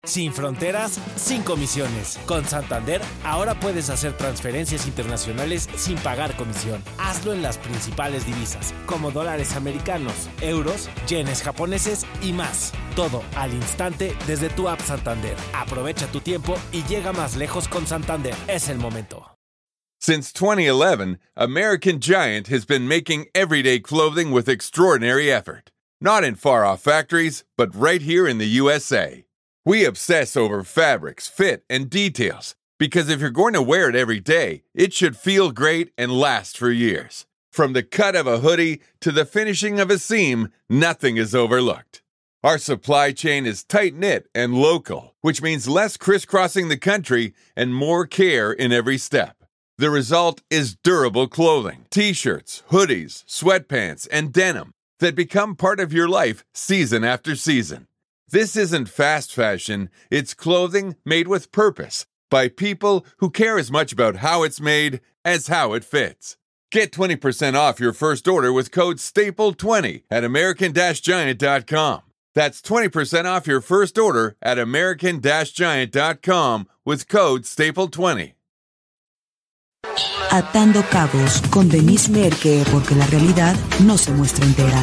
Sin fronteras, sin comisiones. Con Santander, ahora puedes hacer transferencias internacionales sin pagar comisión. Hazlo en las principales divisas, como dólares americanos, euros, yenes japoneses y más. Todo al instante desde tu app Santander. Aprovecha tu tiempo y llega más lejos con Santander. Es el momento. Since 2011, American Giant has been making everyday clothing with extraordinary effort. Not in far-off factories, but right here in the USA. We obsess over fabrics, fit, and details, because if you're going to wear it every day, it should feel great and last for years. From the cut of a hoodie to the finishing of a seam, nothing is overlooked. Our supply chain is tight-knit and local, which means less crisscrossing the country and more care in every step. The result is durable clothing, t-shirts, hoodies, sweatpants, and denim that become part of your life season after season. This isn't fast fashion, it's clothing made with purpose by people who care as much about how it's made as how it fits. Get 20% off your first order with code STAPLE20 at American-Giant.com. That's 20% off your first order at American-Giant.com with code STAPLE20. Atando Cabos con Denise Merker, porque la realidad no se muestra entera.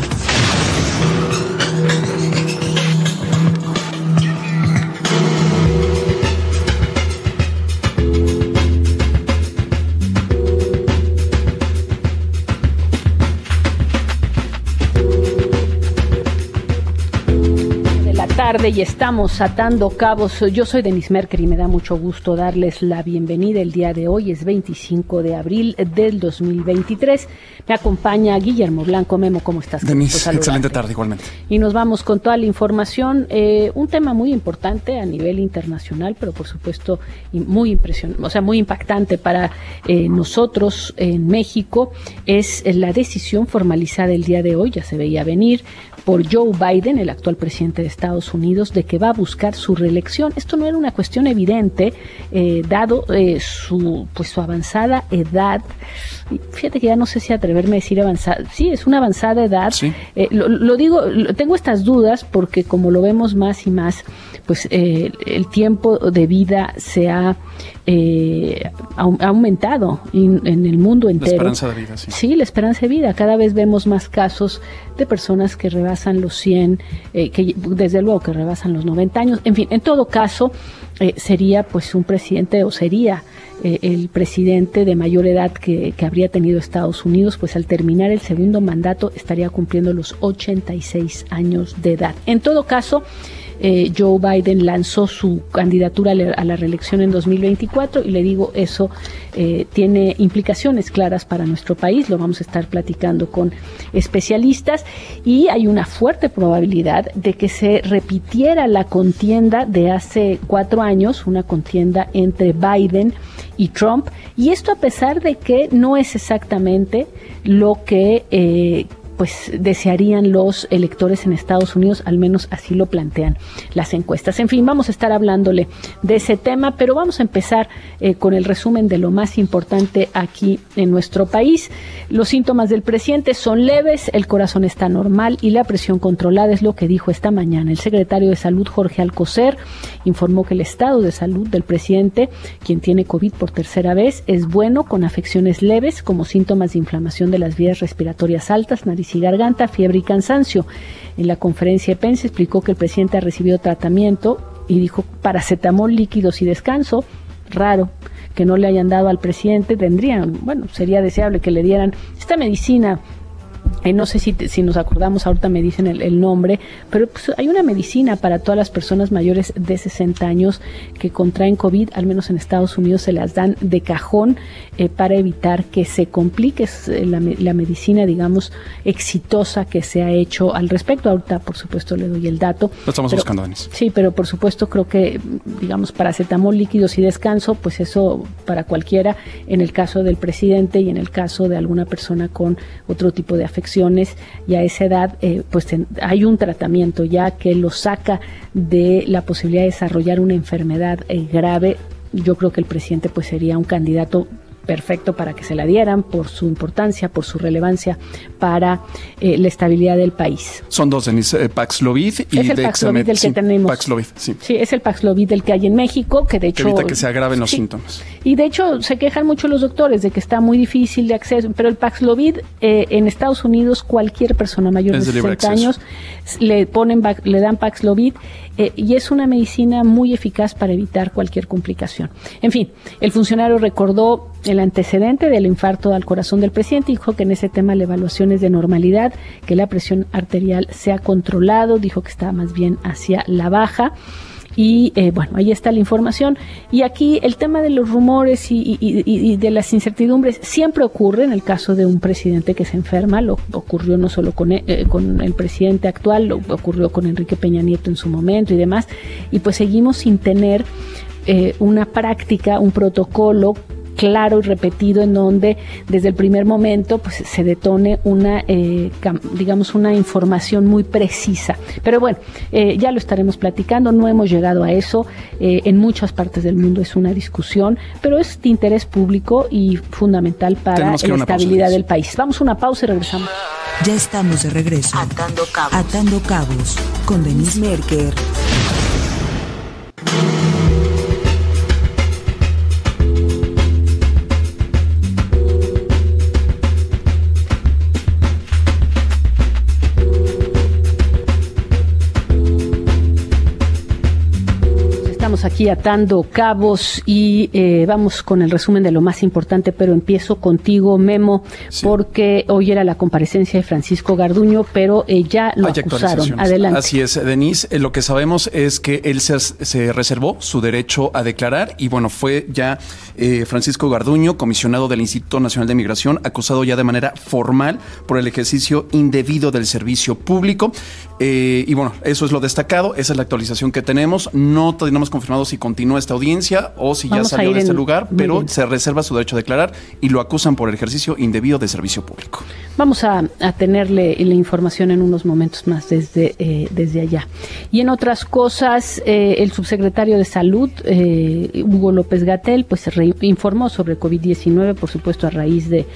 Tarde y estamos atando cabos. Yo soy Denise Merker y me da mucho gusto darles la bienvenida el día de hoy. Es 25 de abril del 2023. Me acompaña Guillermo Blanco. Memo, ¿cómo estás? Denise, excelente tarde igualmente. Y nos vamos con toda la información. Un tema muy importante a nivel internacional, pero por supuesto muy impresionante, o sea, muy impactante para nosotros en México. Es la decisión formalizada el día de hoy, ya se veía venir, por Joe Biden, el actual presidente de Estados Unidos, de que va a buscar su reelección. Esto no era una cuestión evidente, dado su avanzada edad. Fíjate que ya no sé si atreverme a decir avanzada. Sí, es una avanzada edad. Sí. Lo digo, tengo estas dudas porque como lo vemos más y más, pues el tiempo de vida se ha aumentado en el mundo entero. La esperanza de vida, sí. Sí, la esperanza de vida. Cada vez vemos más casos de personas que rebasan los 100, que desde luego que rebasan los 90 años. En fin, en todo caso, sería pues un presidente, o sería el presidente de mayor edad que habría tenido Estados Unidos, pues al terminar el segundo mandato estaría cumpliendo los 86 años de edad. En todo caso, Joe Biden lanzó su candidatura a la reelección en 2024 y le digo, eso tiene implicaciones claras para nuestro país. Lo vamos a estar platicando con especialistas y hay una fuerte probabilidad de que se repitiera la contienda de hace 4 años, una contienda entre Biden y Trump, y esto a pesar de que no es exactamente lo que pues desearían los electores en Estados Unidos, al menos así lo plantean las encuestas. En fin, vamos a estar hablándole de ese tema, pero vamos a empezar con el resumen de lo más importante aquí en nuestro país. Los síntomas del presidente son leves, el corazón está normal y la presión controlada, es lo que dijo esta mañana. El secretario de Salud, Jorge Alcocer, informó que el estado de salud del presidente, quien tiene COVID por tercera vez, es bueno, con afecciones leves como síntomas de inflamación de las vías respiratorias altas, nariz y garganta, fiebre y cansancio. En la conferencia de prensa explicó que el presidente ha recibido tratamiento y dijo paracetamol, líquidos y descanso. Raro que no le hayan dado al presidente, sería deseable que le dieran esta medicina. No sé si nos acordamos, ahorita me dicen el nombre, pero pues hay una medicina para todas las personas mayores de 60 años que contraen COVID, al menos en Estados Unidos se las dan de cajón para evitar que se complique. Es la medicina, digamos, exitosa que se ha hecho al respecto. Ahorita, por supuesto, le doy el dato. Lo estamos buscando, Denis. Sí, pero por supuesto creo que, digamos, paracetamol, líquidos y descanso, pues eso para cualquiera, en el caso del presidente y en el caso de alguna persona con otro tipo de afecciones, y a esa edad pues hay un tratamiento ya que lo saca de la posibilidad de desarrollar una enfermedad grave. Yo creo que el presidente pues sería un candidato perfecto para que se la dieran por su importancia, por su relevancia para la estabilidad del país. Son dos, Denise, Paxlovid y es el Paxlovid del que tenemos. Paxlovid, sí. Sí, es el Paxlovid del que hay en México, que de hecho... Que evita que se agraven los síntomas. Y de hecho se quejan mucho los doctores de que está muy difícil de acceso, pero el Paxlovid en Estados Unidos cualquier persona mayor de 60 años le dan Paxlovid y es una medicina muy eficaz para evitar cualquier complicación. En fin, el funcionario recordó el antecedente del infarto al corazón del presidente, dijo que en ese tema la evaluación es de normalidad, que la presión arterial se ha controlado, dijo que está más bien hacia la baja. Y bueno, ahí está la información. Y aquí el tema de los rumores y de las incertidumbres siempre ocurre en el caso de un presidente que se enferma. Lo ocurrió no solo con el presidente actual, lo ocurrió con Enrique Peña Nieto en su momento y demás. Y pues seguimos sin tener una práctica, un protocolo claro y repetido en donde desde el primer momento pues se detone una información muy precisa. Pero bueno, ya lo estaremos platicando, no hemos llegado a eso, en muchas partes del mundo es una discusión, pero es de interés público y fundamental para la estabilidad del país. Vamos a una pausa y regresamos. Ya estamos de regreso. Atando Cabos con Denise Merker. Aquí atando cabos y vamos con el resumen de lo más importante, pero empiezo contigo, Memo, porque hoy era la comparecencia de Francisco Garduño, pero ya lo acusaron. Adelante. Así es, Denise, lo que sabemos es que él se reservó su derecho a declarar y bueno, fue ya Francisco Garduño, comisionado del Instituto Nacional de Migración, acusado ya de manera formal por el ejercicio indebido del servicio público y bueno, eso es lo destacado, esa es la actualización que tenemos, no tenemos confirmado si continúa esta audiencia o si ya salió de este lugar, pero se reserva su derecho a declarar y lo acusan por el ejercicio indebido de servicio público. Vamos a tenerle la información en unos momentos más desde allá. Y en otras cosas, el subsecretario de Salud, Hugo López-Gatell, pues informó sobre COVID-19, por supuesto a raíz de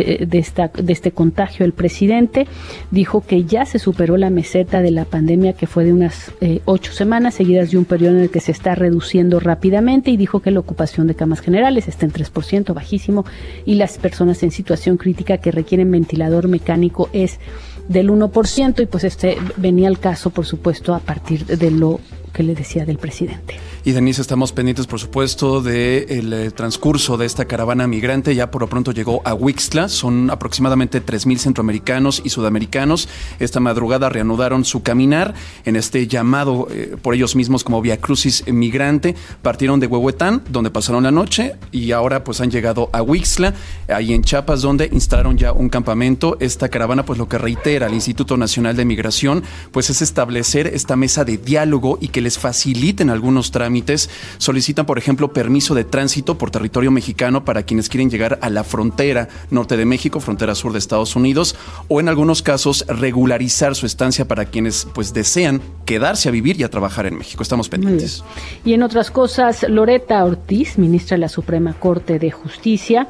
este contagio del presidente. Dijo que ya se superó la meseta de la pandemia, que fue de unas 8 semanas, seguidas de un periodo en el que se está reduciendo rápidamente, y dijo que la ocupación de camas generales está en 3%, bajísimo, y las personas en situación crítica que requieren ventilador mecánico es del 1%, y pues venía al caso, por supuesto, a partir de lo que le decía del presidente. Y Denise, estamos pendientes, por supuesto, del transcurso de esta caravana migrante. Ya por lo pronto llegó a Huixtla. Son aproximadamente 3,000 centroamericanos y sudamericanos. Esta madrugada reanudaron su caminar en este llamado por ellos mismos como Vía Crucis Migrante. Partieron de Huehuetán, donde pasaron la noche, y ahora pues han llegado a Huixtla, ahí en Chiapas, donde instalaron ya un campamento. Esta caravana, pues lo que reitera el Instituto Nacional de Migración, pues es establecer esta mesa de diálogo y que les faciliten algunos trámites. Solicitan, por ejemplo, permiso de tránsito por territorio mexicano para quienes quieren llegar a la frontera norte de México, frontera sur de Estados Unidos, o en algunos casos regularizar su estancia para quienes pues desean quedarse a vivir y a trabajar en México. Estamos pendientes. Y en otras cosas, Loretta Ortiz, ministra de la Suprema Corte de Justicia,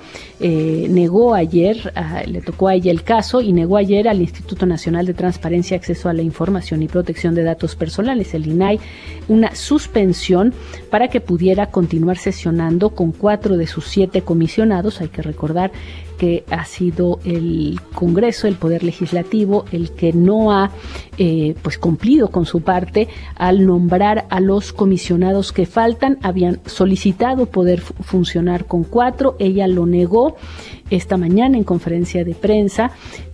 negó ayer, le tocó a ella el caso, y negó ayer al Instituto Nacional de Transparencia, Acceso a la Información y Protección de Datos Personales, el INAI, una suspensión para que pudiera continuar sesionando con 4 de sus 7 comisionados. Hay que recordar que ha sido el Congreso, el Poder Legislativo, el que no ha pues cumplido con su parte al nombrar a los comisionados que faltan. Habían solicitado poder funcionar con 4, ella lo negó. Esta mañana en conferencia de prensa,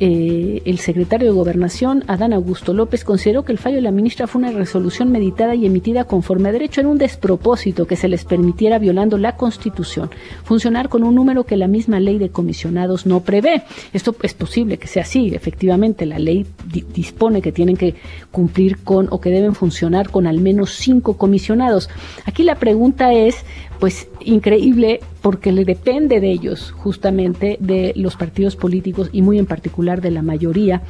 el secretario de Gobernación, Adán Augusto López, consideró que el fallo de la ministra fue una resolución meditada y emitida conforme a derecho. Era un despropósito que se les permitiera, violando la Constitución, funcionar con un número que la misma ley de comisionados no prevé. Esto es posible que sea así. Efectivamente, la ley dispone que tienen que cumplir con, o que deben funcionar con al menos 5 comisionados. Aquí la pregunta es, pues, increíble porque le depende de ellos, justamente de los partidos políticos y muy en particular de la mayoría,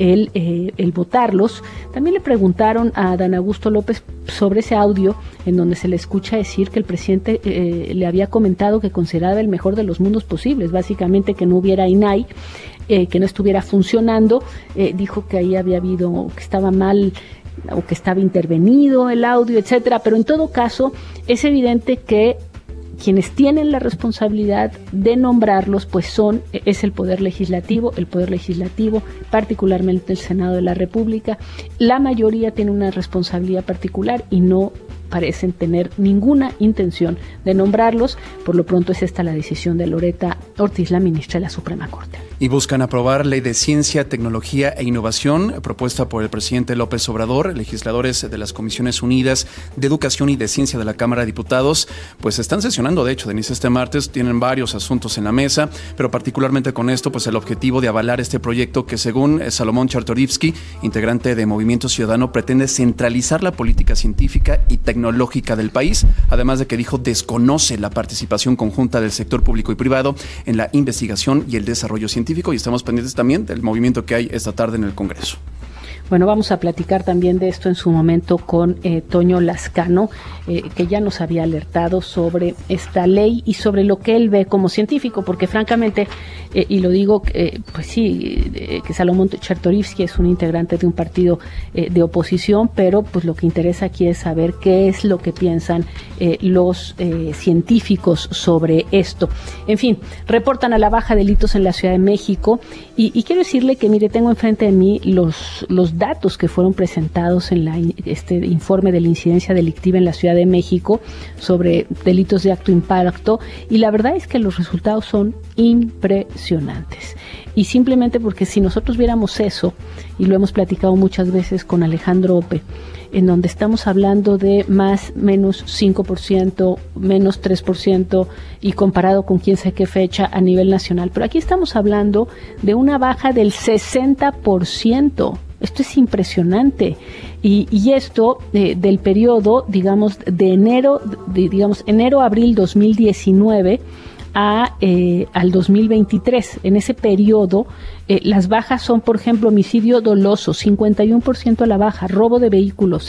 el votarlos. También le preguntaron a Adán Augusto López sobre ese audio en donde se le escucha decir que el presidente le había comentado que consideraba el mejor de los mundos posibles, básicamente que no hubiera INAI, que no estuviera funcionando. Dijo que ahí había habido, que estaba mal o que estaba intervenido el audio, etcétera, pero en todo caso es evidente que quienes tienen la responsabilidad de nombrarlos, pues es el Poder Legislativo, particularmente el Senado de la República. La mayoría tiene una responsabilidad particular y no parecen tener ninguna intención de nombrarlos. Por lo pronto es esta la decisión de Loretta Ortiz, la ministra de la Suprema Corte. Y buscan aprobar ley de ciencia, tecnología e innovación propuesta por el presidente López Obrador. Legisladores de las Comisiones Unidas de Educación y de Ciencia de la Cámara de Diputados pues están sesionando, de hecho, Denise, este martes. Tienen varios asuntos en la mesa, pero particularmente con esto, pues el objetivo de avalar este proyecto que, según Salomón Chertorivsky, integrante de Movimiento Ciudadano, pretende centralizar la política científica y tecnológica del país, además de que dijo desconoce la participación conjunta del sector público y privado en la investigación y el desarrollo científico, y estamos pendientes también del movimiento que hay esta tarde en el Congreso. Bueno, vamos a platicar también de esto en su momento con Toño Lascano, que ya nos había alertado sobre esta ley y sobre lo que él ve como científico, porque francamente, y lo digo, pues sí, que Salomón Chertorivsky es un integrante de un partido de oposición, pero pues lo que interesa aquí es saber qué es lo que piensan los científicos sobre esto. En fin, reportan a la baja delitos en la Ciudad de México y quiero decirle que, mire, tengo enfrente de mí los datos que fueron presentados en este informe de la incidencia delictiva en la Ciudad de México sobre delitos de alto impacto, y la verdad es que los resultados son impresionantes. Y simplemente porque si nosotros viéramos eso, y lo hemos platicado muchas veces con Alejandro Ope, en donde estamos hablando de menos 5%, menos 3%, y comparado con quién sabe qué fecha a nivel nacional. Pero aquí estamos hablando de una baja del 60%. Esto es impresionante. Y esto del periodo, digamos, de enero-abril 2019 al 2023. En ese periodo, las bajas son, por ejemplo, homicidio doloso, 51% a la baja, robo de vehículos,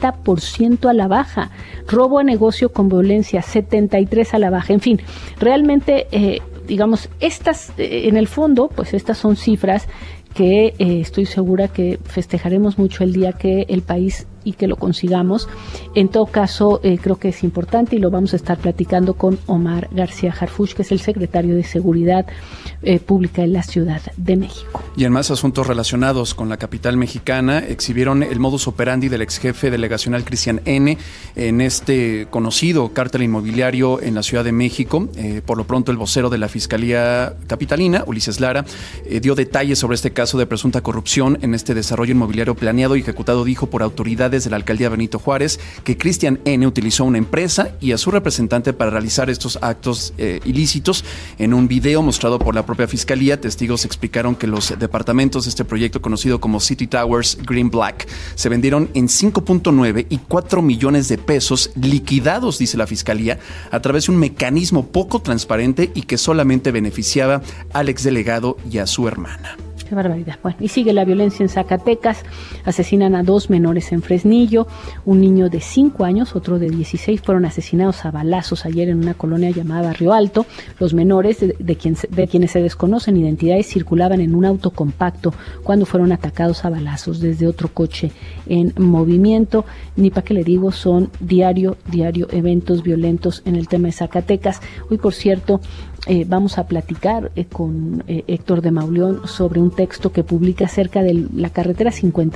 70% a la baja, robo a negocio con violencia, 73% a la baja. En fin, realmente, digamos, estas, en el fondo, pues estas son cifras que estoy segura que festejaremos mucho el día que el país y que lo consigamos. En todo caso, creo que es importante y lo vamos a estar platicando con Omar García Harfuch, que es el secretario de Seguridad Pública de la Ciudad de México. Y en más asuntos relacionados con la capital mexicana, exhibieron el modus operandi del ex jefe delegacional Cristian N. en este conocido cártel inmobiliario en la Ciudad de México. Por lo pronto, el vocero de la Fiscalía Capitalina, Ulises Lara, dio detalles sobre este caso de presunta corrupción en este desarrollo inmobiliario planeado y ejecutado. Dijo por autoridades de la alcaldía Benito Juárez que Cristian N. utilizó una empresa y a su representante para realizar estos actos ilícitos. En un video mostrado por la propia fiscalía, testigos explicaron que los departamentos de este proyecto, conocido como City Towers Green Black, se vendieron en 5.9 y 4 millones de pesos liquidados, dice la fiscalía, a través de un mecanismo poco transparente y que solamente beneficiaba al exdelegado y a su hermana. Qué barbaridad. Bueno, y sigue la violencia en Zacatecas. Asesinan a 2 menores en Fresnillo. Un niño de 5 años, otro de 16, fueron asesinados a balazos ayer en una colonia llamada Barrio Alto. Los menores, de quienes se desconocen identidades, circulaban en un auto compacto cuando fueron atacados a balazos desde otro coche en movimiento. Ni para qué le digo, son diario eventos violentos en el tema de Zacatecas. Hoy, por cierto, vamos a platicar con Héctor de Mauleón sobre un texto que publica acerca de la carretera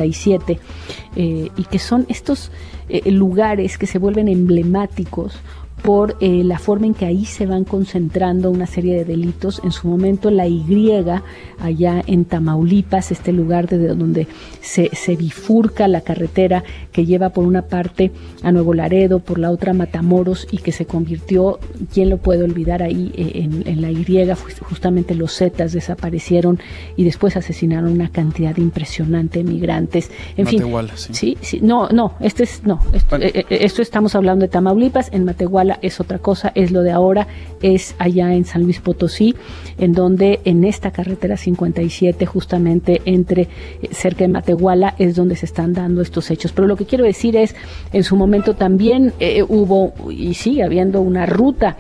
57 y que son estos lugares que se vuelven emblemáticos por la forma en que ahí se van concentrando una serie de delitos. En su momento la Y, allá en Tamaulipas, este lugar de donde se bifurca la carretera que lleva por una parte a Nuevo Laredo, por la otra a Matamoros, y que se convirtió, ¿quién lo puede olvidar ahí en la Y? Justamente los Zetas desaparecieron y después asesinaron una cantidad impresionante de migrantes. En Matehuala, fin, sí, esto estamos hablando de Tamaulipas. En Matehuala Matehuala es otra cosa, es lo de ahora, es allá en San Luis Potosí, en donde en esta carretera 57, justamente entre cerca de Matehuala, es donde se están dando estos hechos. Pero lo que quiero decir es, en su momento también hubo y sigue habiendo una ruta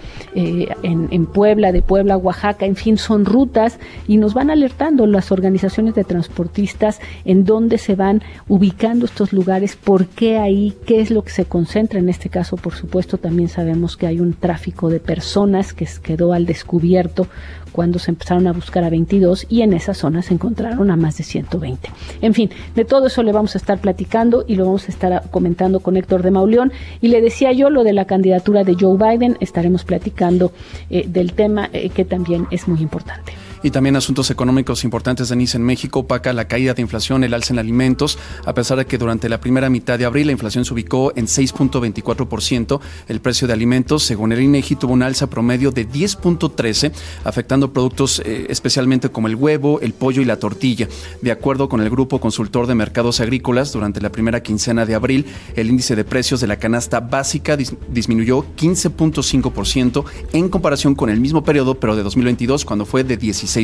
en Puebla, de Puebla a Oaxaca, en fin, son rutas y nos van alertando las organizaciones de transportistas en dónde se van ubicando estos lugares, por qué ahí, qué es lo que se concentra. En este caso, por supuesto, también sabemos que hay un tráfico de personas que quedó al descubierto cuando se empezaron a buscar a 22 y en esa zona se encontraron a más de 120. En fin, de todo eso le vamos a estar platicando y lo vamos a estar comentando con Héctor de Mauleón. Y le decía yo lo de la candidatura de Joe Biden, estaremos platicando del tema que también es muy importante. Y también asuntos económicos importantes, Denise. En México opaca la caída de inflación, el alza en alimentos, a pesar de que durante la primera mitad de abril la inflación se ubicó en 6.24%. El precio de alimentos, según el INEGI, tuvo un alza promedio de 10.13%, afectando productos especialmente como el huevo, el pollo y la tortilla. De acuerdo con el Grupo Consultor de Mercados Agrícolas, durante la primera quincena de abril, el índice de precios de la canasta básica disminuyó 15.5% en comparación con el mismo periodo, pero de 2022, cuando fue de 16%.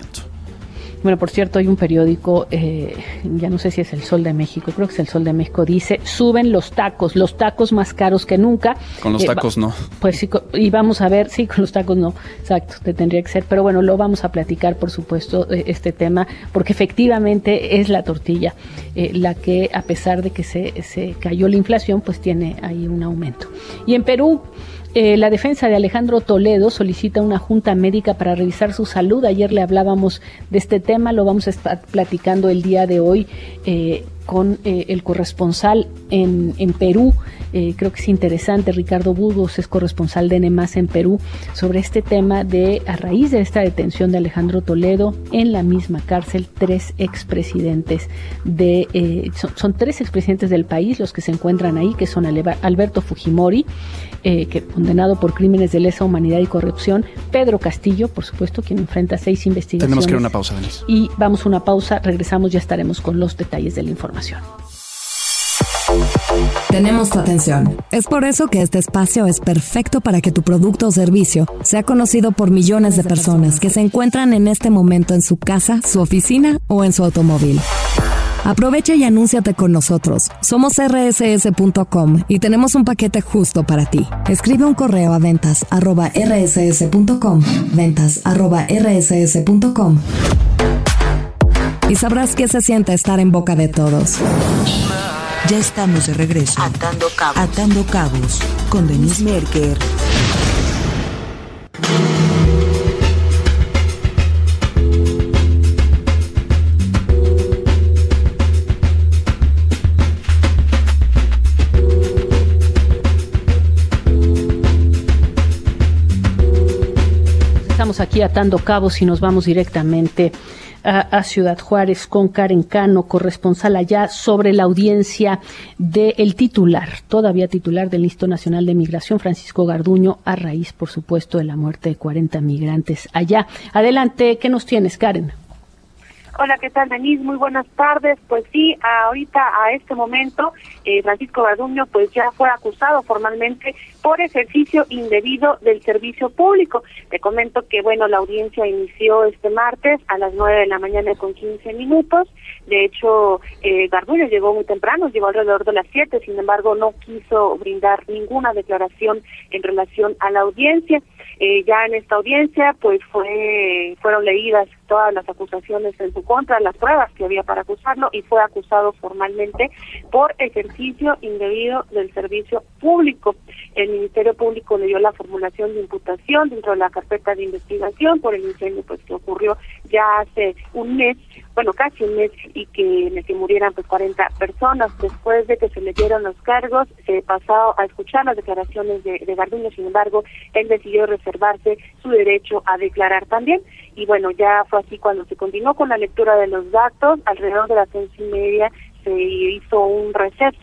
Bueno, por cierto, hay un periódico, ya no sé si es El Sol de México, creo que es El Sol de México, dice, suben los tacos más caros que nunca. Con los tacos no. Pues sí, y vamos a ver, sí, con los tacos no, exacto, tendría que ser, pero bueno, lo vamos a platicar, por supuesto, este tema, porque efectivamente es la tortilla la que, a pesar de que se cayó la inflación, pues tiene ahí un aumento. Y en Perú, la defensa de Alejandro Toledo solicita una junta médica para revisar su salud. Ayer le hablábamos de este tema, lo vamos a estar platicando el día de hoy con el corresponsal en Perú. Creo que es interesante, Ricardo Burgos es corresponsal de N+ en Perú, sobre este tema de, a raíz de esta detención de Alejandro Toledo, en la misma cárcel, tres expresidentes son tres expresidentes del país los que se encuentran ahí, que son Alberto Fujimori, que condenado por crímenes de lesa humanidad y corrupción, Pedro Castillo, por supuesto, quien enfrenta 6 investigaciones. Tenemos que ir a una pausa, Denise. Y vamos a una pausa, regresamos, ya estaremos con los detalles de la información. Tenemos tu atención. Es por eso que este espacio es perfecto para que tu producto o servicio sea conocido por millones de personas que se encuentran en este momento en su casa, su oficina o en su automóvil. Aprovecha y anúnciate con nosotros. Somos rss.com y tenemos un paquete justo para ti. Escribe un correo a ventas@rss.com, ventas@rss.com, y sabrás qué se siente estar en boca de todos. Ya estamos de regreso. Atando Cabos con Denise Merker. Estamos aquí atando cabos y nos vamos directamente a Ciudad Juárez con Karen Cano, corresponsal allá, sobre la audiencia del todavía titular del Instituto Nacional de Migración, Francisco Garduño, a raíz, por supuesto, de la muerte de 40 migrantes allá. Adelante, ¿qué nos tienes, Karen? Hola, ¿qué tal, Denise? Muy buenas tardes. Pues sí, ahorita, a este momento, Francisco Garduño pues ya fue acusado formalmente por ejercicio indebido del servicio público. Te comento que, bueno, la audiencia inició este martes a las 9:15 a.m. De hecho, Garduño llegó muy temprano, llegó alrededor de las 7, sin embargo, no quiso brindar ninguna declaración en relación a la audiencia. Ya en esta audiencia, pues fueron leídas todas las acusaciones en su contra, las pruebas que había para acusarlo, y fue acusado formalmente por ejercicio indebido del servicio público. El Ministerio Público le dio la formulación de imputación dentro de la carpeta de investigación por el incendio pues que ocurrió ya hace un mes, bueno, casi un mes, y en el que murieran pues 40 personas. Después de que se le dieron los cargos, se pasó a escuchar las declaraciones de Garduño. Sin embargo, él decidió reservarse su derecho a declarar también. Y bueno, ya fue así cuando se continuó con la lectura de los datos. Alrededor de las 11:30 se hizo un receso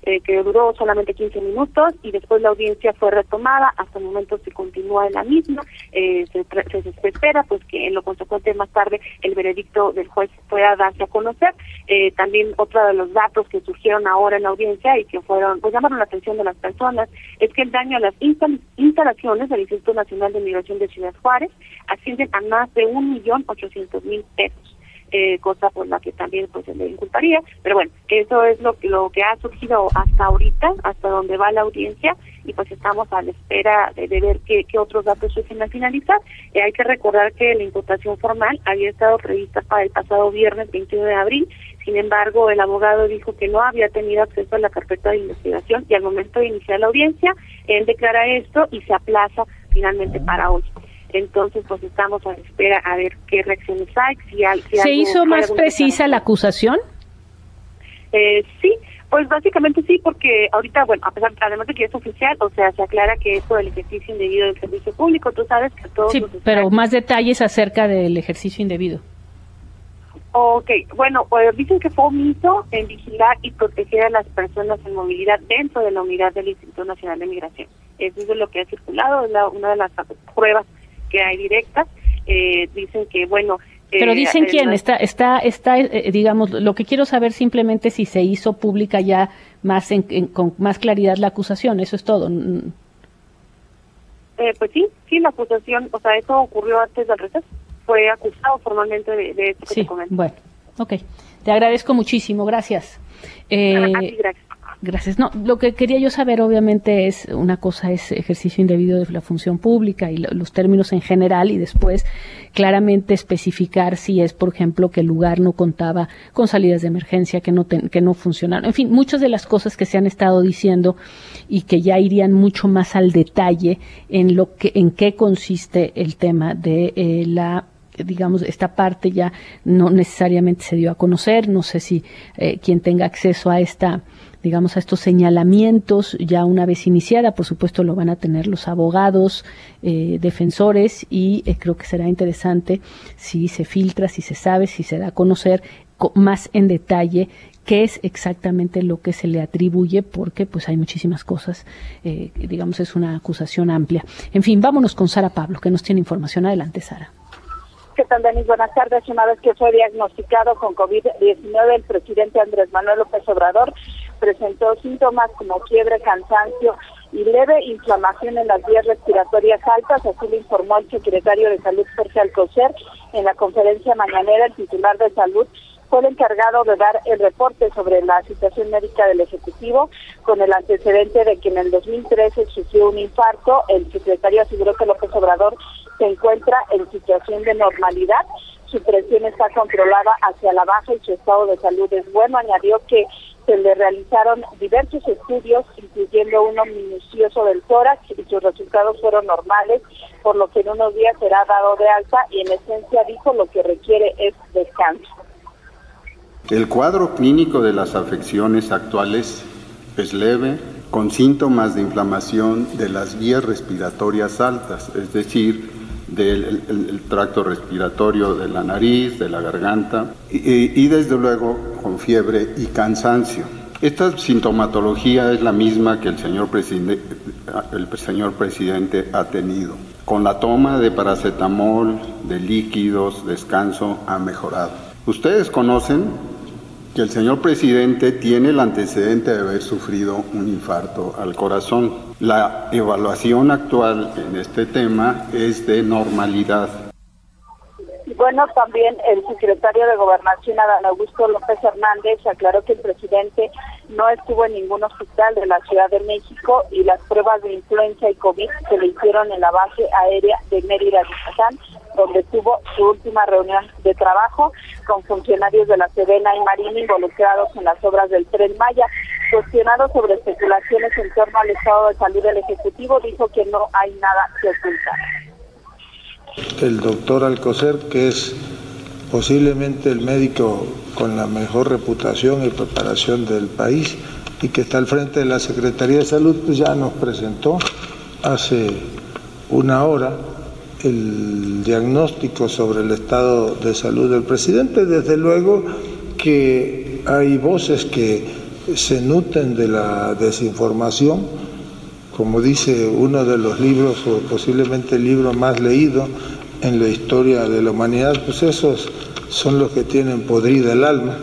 que duró solamente 15 minutos y después la audiencia fue retomada. Hasta el momento se continúa en la misma. Se espera pues que en lo consecuente más tarde el veredicto del juez pueda darse a conocer. También otro de los datos que surgieron ahora en la audiencia y que fueron, pues llamaron la atención de las personas, es que el daño a las instalaciones del Instituto Nacional de Migración de Ciudad Juárez ascienden a más de 1.800.000 pesos. Cosa por la que también pues se le inculparía, pero bueno, eso es lo que ha surgido hasta ahorita, hasta donde va la audiencia, y pues estamos a la espera de ver qué otros datos surgen al finalizar. Hay que recordar que la imputación formal había estado prevista para el pasado viernes 21 de abril, sin embargo el abogado dijo que no había tenido acceso a la carpeta de investigación y al momento de iniciar la audiencia, él declara esto y se aplaza finalmente para hoy. Entonces, pues estamos a la espera a ver qué reacciones hay. ¿Se hizo más precisa la acusación? Sí, pues básicamente sí, porque ahorita, bueno, además de que es oficial, o sea, se aclara que esto del ejercicio indebido del servicio público, tú sabes que todos... Sí, pero más detalles acerca del ejercicio indebido. Ok, bueno, pues dicen que fue omiso en vigilar y proteger a las personas en movilidad dentro de la unidad del Instituto Nacional de Migración. Eso es lo que ha circulado, es una de las pruebas que hay directas. Dicen que, bueno... Pero dicen quién, digamos, lo que quiero saber simplemente si se hizo pública ya más con más claridad la acusación, eso es todo. Pues sí, la acusación, o sea, eso ocurrió antes del receso, fue acusado formalmente de esto que te comento. Bueno, ok, te agradezco muchísimo, gracias. Gracias. Gracias. No, lo que quería yo saber obviamente es, una cosa es ejercicio indebido de la función pública y los términos en general, y después claramente especificar si es, por ejemplo, que el lugar no contaba con salidas de emergencia, que no funcionaron. En fin, muchas de las cosas que se han estado diciendo y que ya irían mucho más al detalle en qué consiste el tema de digamos, esta parte ya no necesariamente se dio a conocer. No sé si quien tenga acceso a digamos, a estos señalamientos, ya una vez iniciada, por supuesto lo van a tener los abogados, defensores, y creo que será interesante si se filtra, si se sabe, si se da a conocer más en detalle qué es exactamente lo que se le atribuye, porque pues hay muchísimas cosas, digamos, es una acusación amplia. En fin, vámonos con Sara Pablo, que nos tiene información. Adelante, Sara. ¿Qué tal, Denis? Buenas tardes. Una vez que fue diagnosticado con COVID-19, el presidente Andrés Manuel López Obrador presentó síntomas como fiebre, cansancio y leve inflamación en las vías respiratorias altas. Así lo informó el secretario de Salud, Jorge Alcocer, en la conferencia mañanera. El titular de Salud fue el encargado de dar el reporte sobre la situación médica del Ejecutivo, con el antecedente de que en el 2013 sufrió un infarto. El secretario aseguró que López Obrador se encuentra en situación de normalidad, su presión está controlada hacia la baja y su estado de salud es bueno. Añadió que se le realizaron diversos estudios, incluyendo uno minucioso del tórax, y sus resultados fueron normales, por lo que en unos días será dado de alta y en esencia dijo lo que requiere es descanso. El cuadro clínico de las afecciones actuales es leve, con síntomas de inflamación de las vías respiratorias altas, es decir, del tracto respiratorio de la nariz, de la garganta y desde luego con fiebre y cansancio. Esta sintomatología es la misma que el señor presidente ha tenido. Con la toma de paracetamol, de líquidos, descanso, ha mejorado. Ustedes conocen que el señor presidente tiene el antecedente de haber sufrido un infarto al corazón. La evaluación actual en este tema es de normalidad. Bueno, también el secretario de Gobernación, Adán Augusto López Hernández, aclaró que el presidente no estuvo en ningún hospital de la Ciudad de México y las pruebas de influenza y COVID se le hicieron en la base aérea de Mérida, Yucatán, donde tuvo su última reunión de trabajo con funcionarios de la Sedena y Marina involucrados en las obras del Tren Maya. Cuestionado sobre especulaciones en torno al estado de salud del Ejecutivo, dijo que no hay nada que ocultar. El doctor Alcocer, que es posiblemente el médico con la mejor reputación y preparación del país y que está al frente de la Secretaría de Salud, pues ya nos presentó hace una hora el diagnóstico sobre el estado de salud del presidente. Desde luego que hay voces que se nutren de la desinformación, como dice uno de los libros, o posiblemente el libro más leído en la historia de la humanidad, pues esos son los que tienen podrida el alma.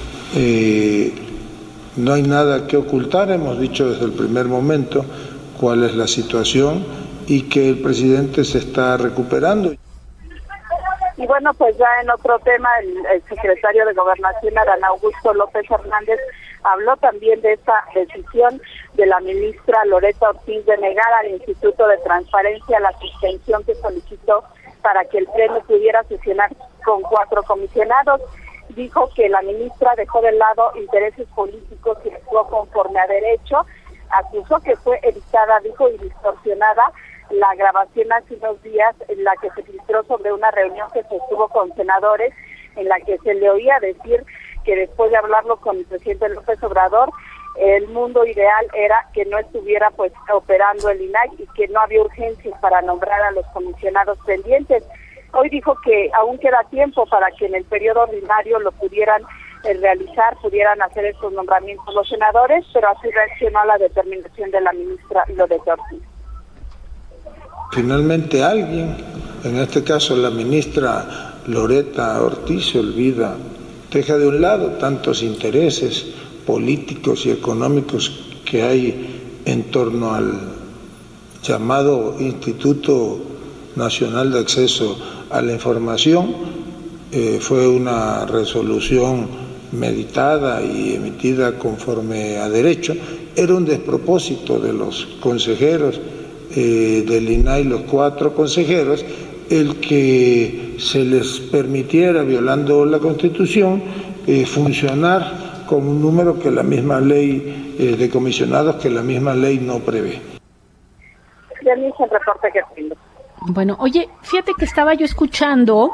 No hay nada que ocultar, hemos dicho desde el primer momento cuál es la situación y que el presidente se está recuperando. Y bueno, pues ya en otro tema, el secretario de Gobernación, Adán Augusto López Hernández, habló también de esta decisión de la ministra Loretta Ortiz de negar al Instituto de Transparencia la suspensión que solicitó para que el Pleno pudiera sesionar con 4 comisionados. Dijo que la ministra dejó de lado intereses políticos y actuó conforme a derecho. Acusó que fue editada, dijo, y distorsionada la grabación hace unos días en la que se filtró sobre una reunión que se sostuvo con senadores, en la que se le oía decir que después de hablarlo con el presidente López Obrador, el mundo ideal era que no estuviera pues operando el INAI y que no había urgencia para nombrar a los comisionados pendientes. Hoy dijo que aún queda tiempo para que en el periodo ordinario lo pudieran realizar, pudieran hacer estos nombramientos los senadores, pero así reaccionó a la determinación de la ministra Loretta Ortiz. Finalmente alguien, en este caso la ministra Loretta Ortiz, se olvida, deja de un lado tantos intereses políticos y económicos que hay en torno al llamado Instituto Nacional de Acceso a la Información. Fue una resolución meditada y emitida conforme a derecho. Era un despropósito de los consejeros del INAI, los 4 consejeros, el que se les permitiera, violando la Constitución, funcionar con un número que la misma ley de comisionados, que la misma ley no prevé. El reporte que tengo. Bueno, oye, fíjate que estaba yo escuchando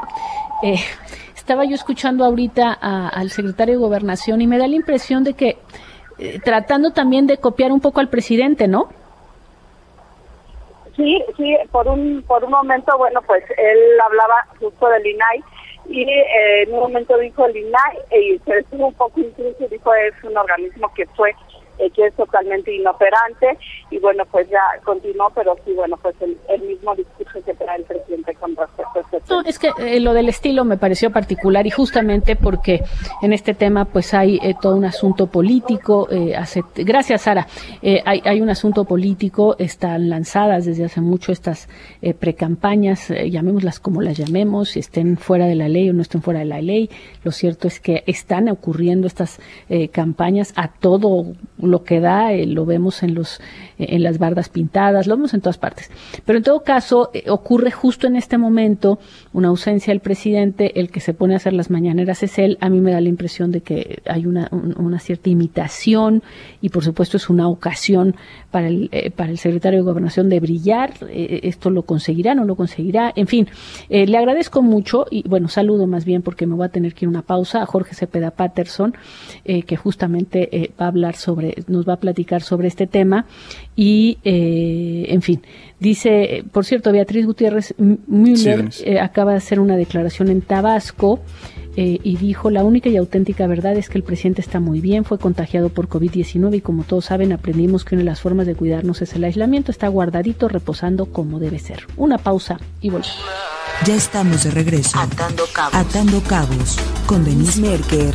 ahorita al secretario de Gobernación y me da la impresión de que tratando también de copiar un poco al presidente, ¿no? Sí, por un momento, bueno, pues él hablaba justo del INAI y en un momento dijo el INAI y se estuvo un poco incluso, dijo es un organismo que es totalmente inoperante y bueno, pues ya continuó, pero sí, bueno, pues el mismo discurso que trae el presidente con respecto a este tema. No, es que lo del estilo me pareció particular y justamente porque en este tema pues hay todo un asunto político, gracias Sara, hay un asunto político, están lanzadas desde hace mucho estas precampañas, llamémoslas como las llamemos, estén fuera de la ley o no estén fuera de la ley, lo cierto es que están ocurriendo estas campañas a todo lo que da, lo vemos en las bardas pintadas, lo vemos en todas partes. Pero en todo caso, ocurre justo en este momento una ausencia del presidente, el que se pone a hacer las mañaneras es él. A mí me da la impresión de que hay una cierta imitación y por supuesto es una ocasión para el secretario de Gobernación de brillar. Esto lo conseguirá, no lo conseguirá, en fin. Le agradezco mucho y bueno, saludo más bien porque me voy a tener que ir a una pausa a Jorge Cepeda Patterson, que justamente va a hablar nos va a platicar sobre este tema y, en fin, dice, por cierto, Beatriz Gutiérrez Müller acaba de hacer una declaración en Tabasco y dijo, la única y auténtica verdad es que el presidente está muy bien, fue contagiado por COVID-19 y como todos saben, aprendimos que una de las formas de cuidarnos es el aislamiento, está guardadito, reposando como debe ser. Una pausa y volvemos. Ya estamos de regreso. Atando Cabos con Denise Merker.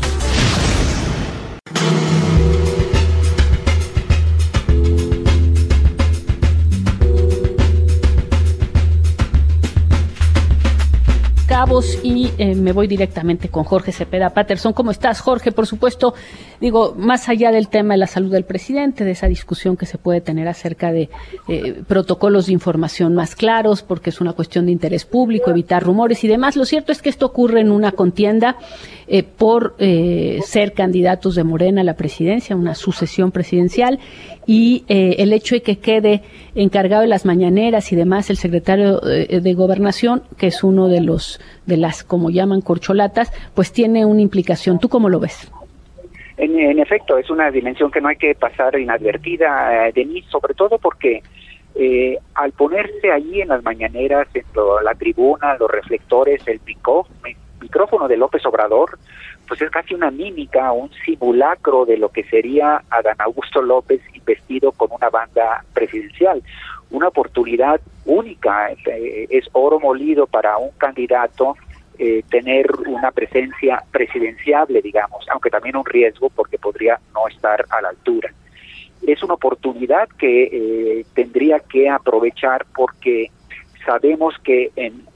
Cabos y me voy directamente con Jorge Cepeda Patterson. ¿Cómo estás, Jorge? Por supuesto, digo, más allá del tema de la salud del presidente, de esa discusión que se puede tener acerca de protocolos de información más claros, porque es una cuestión de interés público, evitar rumores y demás. Lo cierto es que esto ocurre en una contienda por ser candidatos de Morena a la presidencia, una sucesión presidencial, y el hecho de que quede encargado de las mañaneras y demás el secretario de Gobernación, que es uno de las, como llaman, corcholatas, pues tiene una implicación. ¿Tú cómo lo ves? En efecto, es una dimensión que no hay que pasar inadvertida, Denise, sobre todo porque al ponerse allí en las mañaneras, en la tribuna, los reflectores, el pick-off, micrófono de López Obrador, pues es casi una mímica, un simulacro de lo que sería Adán Augusto López investido con una banda presidencial. Una oportunidad única, es oro molido para un candidato tener una presencia presidenciable, digamos, aunque también un riesgo porque podría no estar a la altura. Es una oportunidad que tendría que aprovechar porque sabemos que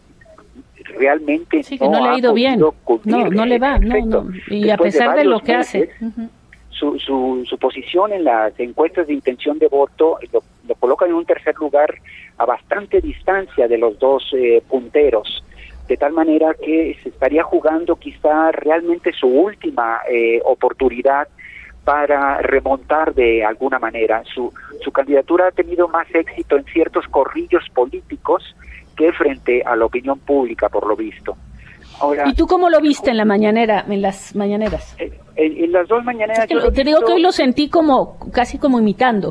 realmente sí, que no le ha ido bien, no le va, no. Y a pesar de lo que hace. Su posición en las encuestas de intención de voto lo coloca en un tercer lugar a bastante distancia de los dos punteros, de tal manera que se estaría jugando quizá realmente su última oportunidad para remontar de alguna manera. Su candidatura ha tenido más éxito en ciertos corrillos políticos que frente a la opinión pública, por lo visto. Ahora, ¿y tú cómo lo viste en las mañaneras? En las dos mañaneras. Es que te digo que hoy lo sentí casi como imitando.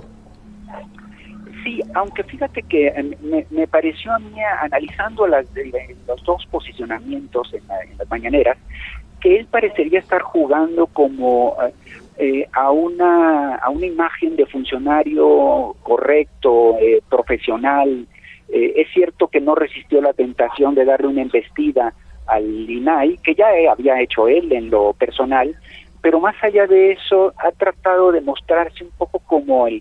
Sí, aunque fíjate que me pareció a mí, analizando los dos posicionamientos en las mañaneras, que él parecería estar jugando como a una imagen de funcionario correcto, profesional. Es cierto que no resistió la tentación de darle una embestida al INAI, que ya había hecho él en lo personal, pero más allá de eso ha tratado de mostrarse un poco como el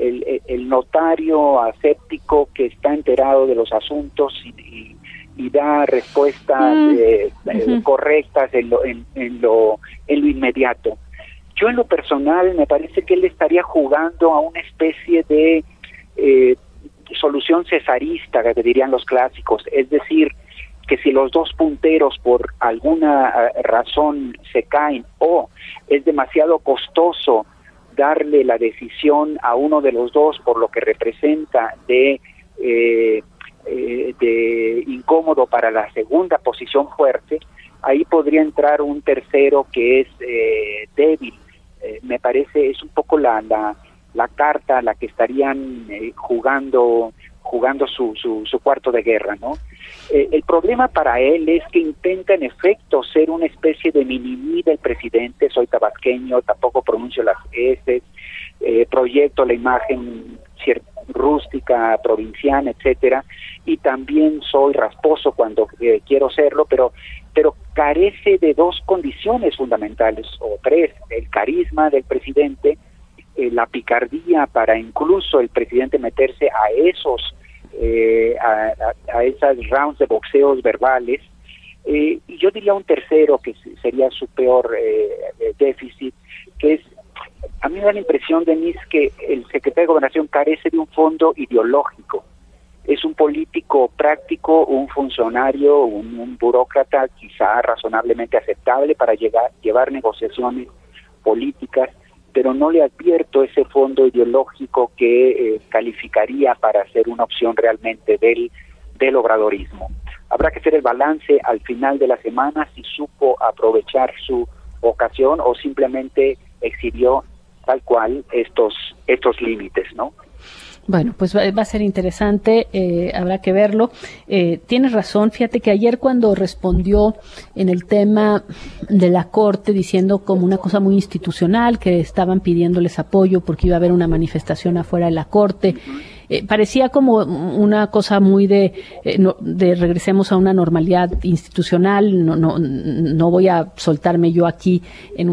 notario aséptico que está enterado de los asuntos y da respuestas correctas en lo inmediato. Yo en lo personal me parece que él estaría jugando a una especie de solución cesarista, que dirían los clásicos, es decir, que si los dos punteros por alguna razón se caen o es demasiado costoso darle la decisión a uno de los dos por lo que representa de incómodo para la segunda posición fuerte, ahí podría entrar un tercero que es débil. Me parece es un poco la carta a la que estarían jugando su cuarto de guerra, ¿no? El problema para él es que intenta en efecto ser una especie de mini-mí del presidente. Soy tabasqueño, tampoco pronuncio las S, proyecto la imagen rústica, provinciana, etcétera, y también soy rasposo cuando quiero serlo, pero carece de dos condiciones fundamentales, o tres: el carisma del presidente, la picardía para incluso el presidente meterse a esas rounds de boxeos verbales, y yo diría un tercero que sería su peor déficit, que es, a mí me da la impresión, Denise, que el secretario de Gobernación carece de un fondo ideológico. Es un político práctico, un funcionario, un burócrata quizá razonablemente aceptable para llevar negociaciones políticas, pero no le advierto ese fondo ideológico que calificaría para ser una opción realmente del obradorismo. Habrá que hacer el balance al final de la semana si supo aprovechar su ocasión o simplemente exhibió tal cual estos límites, ¿no? Bueno, pues va a ser interesante, habrá que verlo. Tienes razón, fíjate que ayer cuando respondió en el tema de la Corte diciendo como una cosa muy institucional que estaban pidiéndoles apoyo porque iba a haber una manifestación afuera de la Corte, parecía como una cosa muy de regresemos a una normalidad institucional, no voy a soltarme yo aquí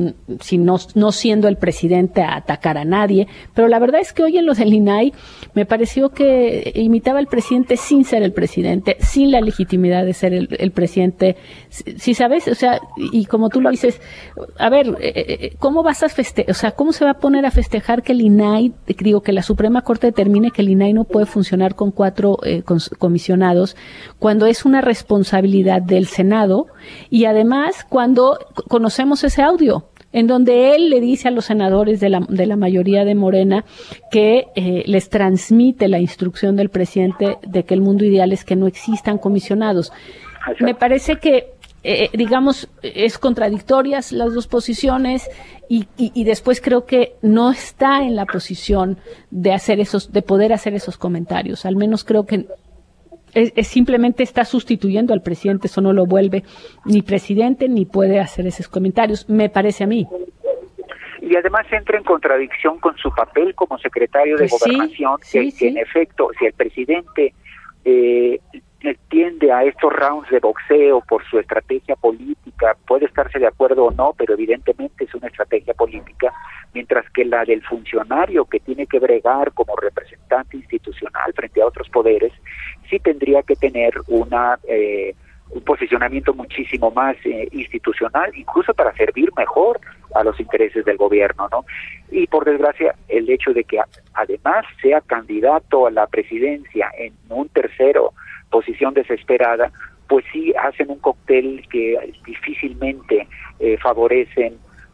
no siendo el presidente a atacar a nadie, pero la verdad es que hoy en lo del INAI me pareció que imitaba al presidente sin ser el presidente, sin la legitimidad de ser el presidente, si sabes, o sea, y como tú lo dices, a ver, ¿cómo vas a festejar? O sea, ¿cómo se va a poner a festejar que el INAI, que la Suprema Corte determine que el INAI no puede funcionar con 4 comisionados cuando es una responsabilidad del Senado y además cuando conocemos ese audio en donde él le dice a los senadores de la mayoría de Morena que les transmite la instrucción del presidente de que el mundo ideal es que no existan comisionados? Me parece que digamos, es contradictorias las dos posiciones y después creo que no está en la posición de poder hacer esos comentarios. Al menos creo que simplemente está sustituyendo al presidente, eso no lo vuelve ni presidente ni puede hacer esos comentarios, me parece a mí. Y además entra en contradicción con su papel como secretario de Gobernación, que en efecto, si el presidente tiende a estos rounds de boxeo por su estrategia política, puede estarse de acuerdo o no, pero evidentemente es una estrategia política, mientras que la del funcionario que tiene que bregar como representante institucional frente a otros poderes, sí tendría que tener un posicionamiento muchísimo más institucional, incluso para servir mejor a los intereses del gobierno, ¿no? Y por desgracia, el hecho de que además sea candidato a la presidencia en un tercero posición desesperada, pues sí hacen un cóctel que difícilmente favorecen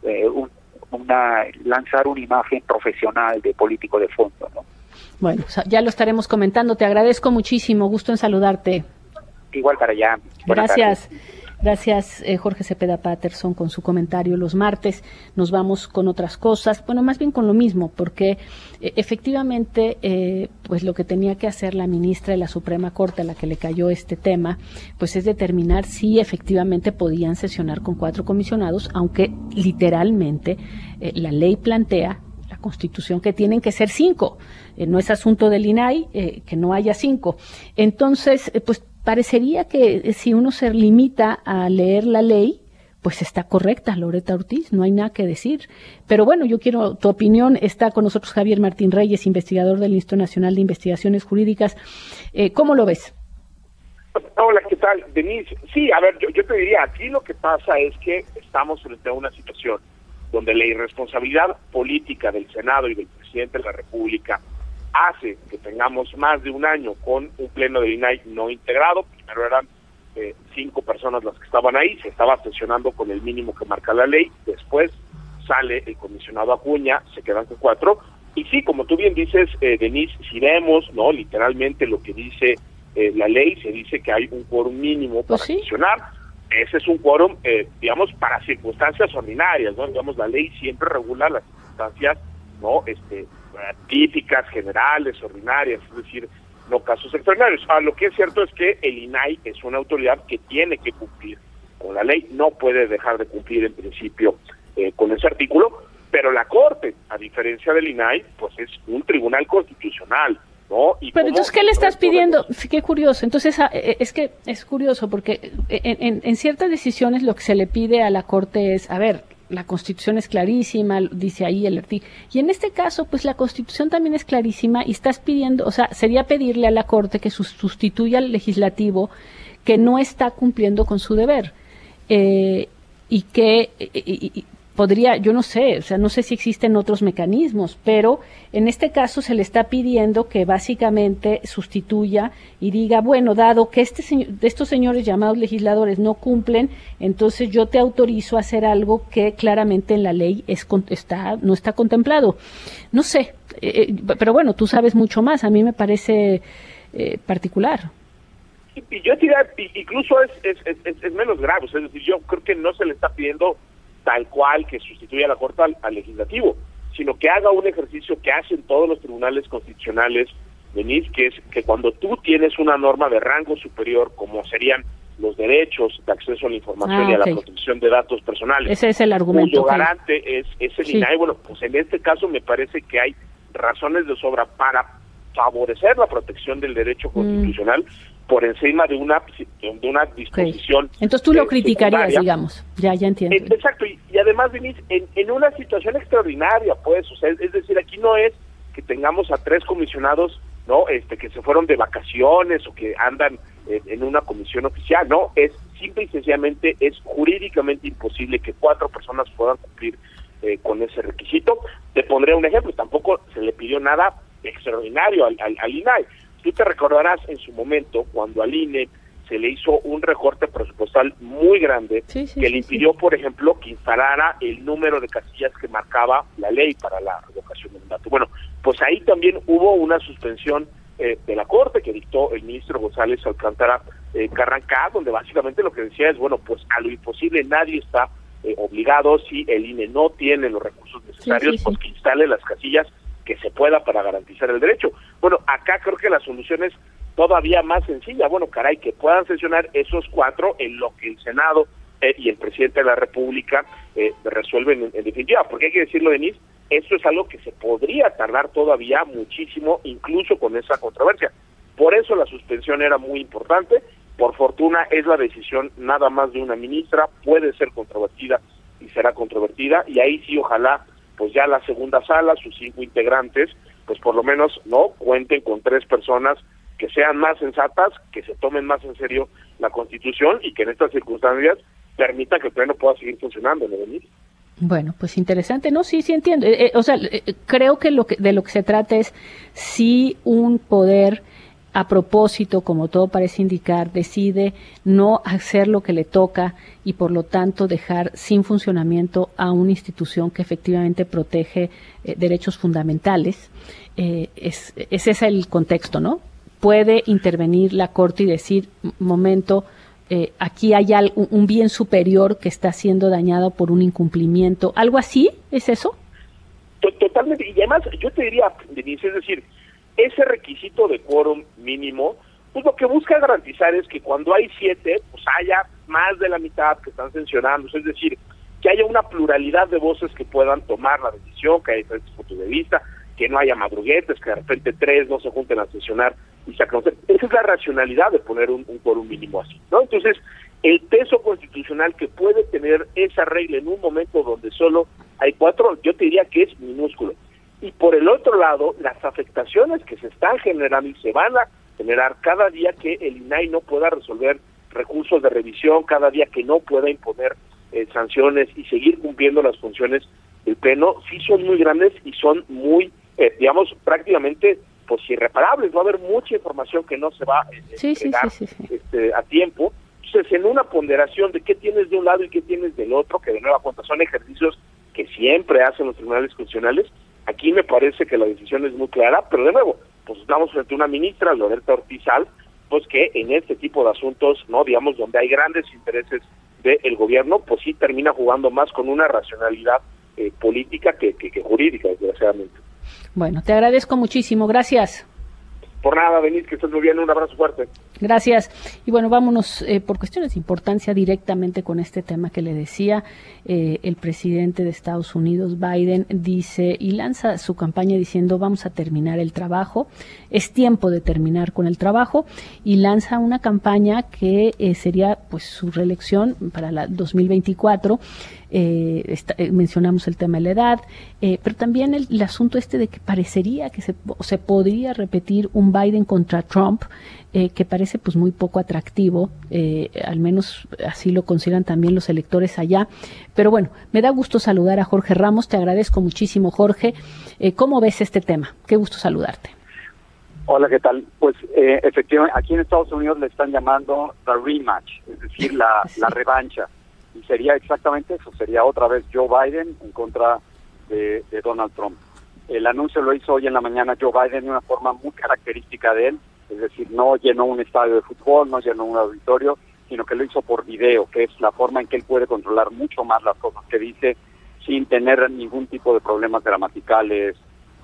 lanzar una imagen profesional de político de fondo, ¿no? Bueno, ya lo estaremos comentando. Te agradezco muchísimo. Gusto en saludarte. Igual para allá. Gracias. Gracias, Jorge Cepeda Patterson, con su comentario los martes. Nos vamos con otras cosas, bueno, más bien con lo mismo, porque efectivamente, pues lo que tenía que hacer la ministra de la Suprema Corte, a la que le cayó este tema, pues es determinar si efectivamente podían sesionar con 4 comisionados, aunque literalmente la ley plantea, la Constitución, que tienen que ser 5. No es asunto del INAI que no haya 5. Entonces, pues parecería que si uno se limita a leer la ley, pues está correcta, Loreta Ortiz, no hay nada que decir. Pero bueno, yo quiero tu opinión. Está con nosotros Javier Martín Reyes, investigador del Instituto Nacional de Investigaciones Jurídicas. ¿Cómo lo ves? Hola, ¿qué tal, Denise? Sí, a ver, yo te diría, aquí lo que pasa es que estamos frente a una situación donde la irresponsabilidad política del Senado y del presidente de la República hace que tengamos más de un año con un pleno del INAI no integrado. Primero eran 5 personas las que estaban ahí, se estaba sesionando con el mínimo que marca la ley, después sale el comisionado Acuña, se quedan con 4, y sí, como tú bien dices, Denise, si vemos, ¿no?, literalmente lo que dice la ley, se dice que hay un quórum mínimo para sesionar. Ese es un quórum, digamos, para circunstancias ordinarias, ¿no? Digamos, la ley siempre regula las circunstancias, ¿no?, típicas, generales, ordinarias, es decir, no casos extraordinarios. Lo que es cierto es que el INAI es una autoridad que tiene que cumplir con la ley, no puede dejar de cumplir en principio con ese artículo, pero la Corte, a diferencia del INAI, pues es un tribunal constitucional, ¿no? Y pero entonces, ¿qué le estás pidiendo? Sí, qué curioso. Entonces, es que es curioso porque en ciertas decisiones lo que se le pide a la Corte es, a ver, la Constitución es clarísima, dice ahí el artículo, y en este caso, pues la Constitución también es clarísima y estás pidiendo, o sea, sería pedirle a la Corte que sustituya al legislativo que no está cumpliendo con su deber, y que podría, yo no sé, o sea, no sé si existen otros mecanismos, pero en este caso se le está pidiendo que básicamente sustituya y diga, bueno, dado que estos señores llamados legisladores no cumplen, entonces yo te autorizo a hacer algo que claramente en la ley no está contemplado. No sé, pero bueno, tú sabes mucho más, a mí me parece particular. Y yo diría, incluso es menos grave, o sea, es decir, yo creo que no se le está pidiendo tal cual que sustituya a la Corte al legislativo, sino que haga un ejercicio que hacen todos los tribunales constitucionales, Denise, que es que cuando tú tienes una norma de rango superior, como serían los derechos de acceso a la información y a la protección de datos personales, ese es el argumento, cuyo garante es el INAI, bueno, pues en este caso me parece que hay razones de sobra para favorecer la protección del derecho constitucional por encima de una disposición. Entonces tú lo criticarías, digamos. Ya entiendo. Exacto, y además, Denise, en una situación extraordinaria, pues, o sea, es decir, aquí no es que tengamos a 3 comisionados, ¿no?, que se fueron de vacaciones o que andan en una comisión oficial, no, es simple y sencillamente, es jurídicamente imposible que 4 personas puedan cumplir con ese requisito. Te pondré un ejemplo, tampoco se le pidió nada extraordinario al INAI. Tú te recordarás en su momento cuando al INE se le hizo un recorte presupuestal muy grande que le impidió, por ejemplo, que instalara el número de casillas que marcaba la ley para la revocación del mandato. Bueno, pues ahí también hubo una suspensión de la Corte que dictó el ministro González Alcántara Carrancá, donde básicamente lo que decía es, bueno, pues a lo imposible nadie está obligado, si el INE no tiene los recursos necesarios, pues que instale las casillas que se pueda para garantizar el derecho. Bueno, acá creo que la solución es todavía más sencilla. Bueno, caray, que puedan sesionar esos 4 en lo que el Senado y el presidente de la República resuelven en definitiva, porque hay que decirlo, Denise, esto es algo que se podría tardar todavía muchísimo, incluso con esa controversia. Por eso la suspensión era muy importante. Por fortuna es la decisión nada más de una ministra, puede ser controvertida y será controvertida, y ahí sí ojalá pues ya la segunda sala, sus 5 integrantes, pues por lo menos no cuenten con 3 personas que sean más sensatas, que se tomen más en serio la Constitución y que en estas circunstancias permita que el Pleno pueda seguir funcionando, ¿no, Denise? Bueno, pues interesante, ¿no? Sí entiendo. Creo que de lo que se trata es si un poder, a propósito, como todo parece indicar, decide no hacer lo que le toca y por lo tanto dejar sin funcionamiento a una institución que efectivamente protege derechos fundamentales. Ese es el contexto, ¿no? Puede intervenir la Corte y decir, momento, aquí hay un bien superior que está siendo dañado por un incumplimiento. ¿Algo así? ¿Es eso? Totalmente. Y además, yo te diría, Denise, es decir, ese requisito de quórum mínimo, pues lo que busca garantizar es que cuando hay 7, pues haya más de la mitad que están sancionándose, es decir, que haya una pluralidad de voces que puedan tomar la decisión, que haya diferentes puntos de vista, que no haya madruguetes, que de repente 3 no se junten a sesionar y se acaben. Esa es la racionalidad de poner un quórum mínimo así, ¿no? Entonces, el peso constitucional que puede tener esa regla en un momento donde solo hay 4, yo te diría que es minúsculo. Y por el otro lado, las afectaciones que se están generando y se van a generar cada día que el INAI no pueda resolver recursos de revisión, cada día que no pueda imponer sanciones y seguir cumpliendo las funciones del Pleno, sí son muy grandes y son muy, digamos, prácticamente pues irreparables. Va a haber mucha información que no se va a entregar a tiempo. Entonces, en una ponderación de qué tienes de un lado y qué tienes del otro, que de nueva cuenta son ejercicios que siempre hacen los tribunales constitucionales, aquí me parece que la decisión es muy clara, pero de nuevo, pues estamos frente a una ministra, Loretta Ortiz Alp, pues que en este tipo de asuntos, no, digamos, donde hay grandes intereses del gobierno, pues sí termina jugando más con una racionalidad política que jurídica, desgraciadamente. Bueno, te agradezco muchísimo, gracias. Por nada, Denise, que estés muy bien, un abrazo fuerte. Gracias. Y bueno, vámonos por cuestiones de importancia directamente con este tema que le decía. El presidente de Estados Unidos, Biden, dice y lanza su campaña diciendo vamos a terminar el trabajo, es tiempo de terminar con el trabajo, y lanza una campaña que sería pues su reelección para la 2024. Mencionamos el tema de la edad, pero también el asunto de que parecería que se podría repetir un Biden contra Trump, que parece pues muy poco atractivo, al menos así lo consideran también los electores allá. Pero bueno, me da gusto saludar a Jorge Ramos, te agradezco muchísimo, Jorge. ¿Cómo ves este tema? Qué gusto saludarte. Hola, ¿qué tal? Pues efectivamente, aquí en Estados Unidos le están llamando la rematch, es decir, la revancha. Y sería exactamente eso, sería otra vez Joe Biden en contra de Donald Trump. El anuncio lo hizo hoy en la mañana Joe Biden de una forma muy característica de él, es decir, no llenó un estadio de fútbol, no llenó un auditorio, sino que lo hizo por video, que es la forma en que él puede controlar mucho más las cosas que dice sin tener ningún tipo de problemas gramaticales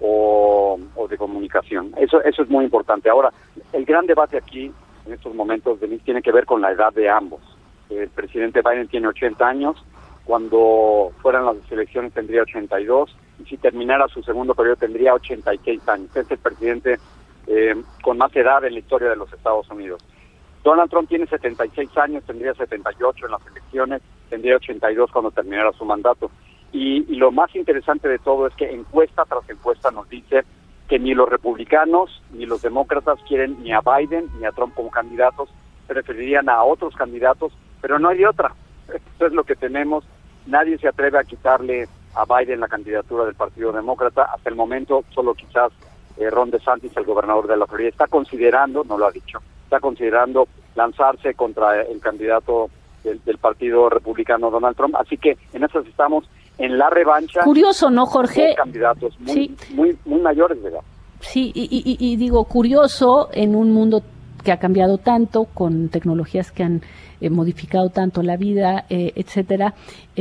o de comunicación. Eso es muy importante. Ahora, el gran debate aquí, en estos momentos, Denise, tiene que ver con la edad de ambos. El presidente Biden tiene 80 años, cuando fueran las elecciones tendría 82, y si terminara su segundo periodo tendría 86 años. Es el presidente con más edad en la historia de los Estados Unidos. Donald Trump tiene 76 años, tendría 78 en las elecciones, tendría 82 cuando terminara su mandato. Y lo más interesante de todo es que encuesta tras encuesta nos dice que ni los republicanos ni los demócratas quieren ni a Biden ni a Trump como candidatos, preferirían a otros candidatos, pero no hay de otra. Eso es lo que tenemos. Nadie se atreve a quitarle a Biden la candidatura del Partido Demócrata. Hasta el momento, solo quizás Ron DeSantis, el gobernador de la Florida, está considerando, no lo ha dicho, está considerando lanzarse contra el candidato del Partido Republicano, Donald Trump. Así que en eso estamos en la revancha. Curioso, ¿no, Jorge? Candidatos muy mayores de edad. Sí, y digo, curioso en un mundo que ha cambiado tanto, con tecnologías que han modificado tanto la vida, etcétera.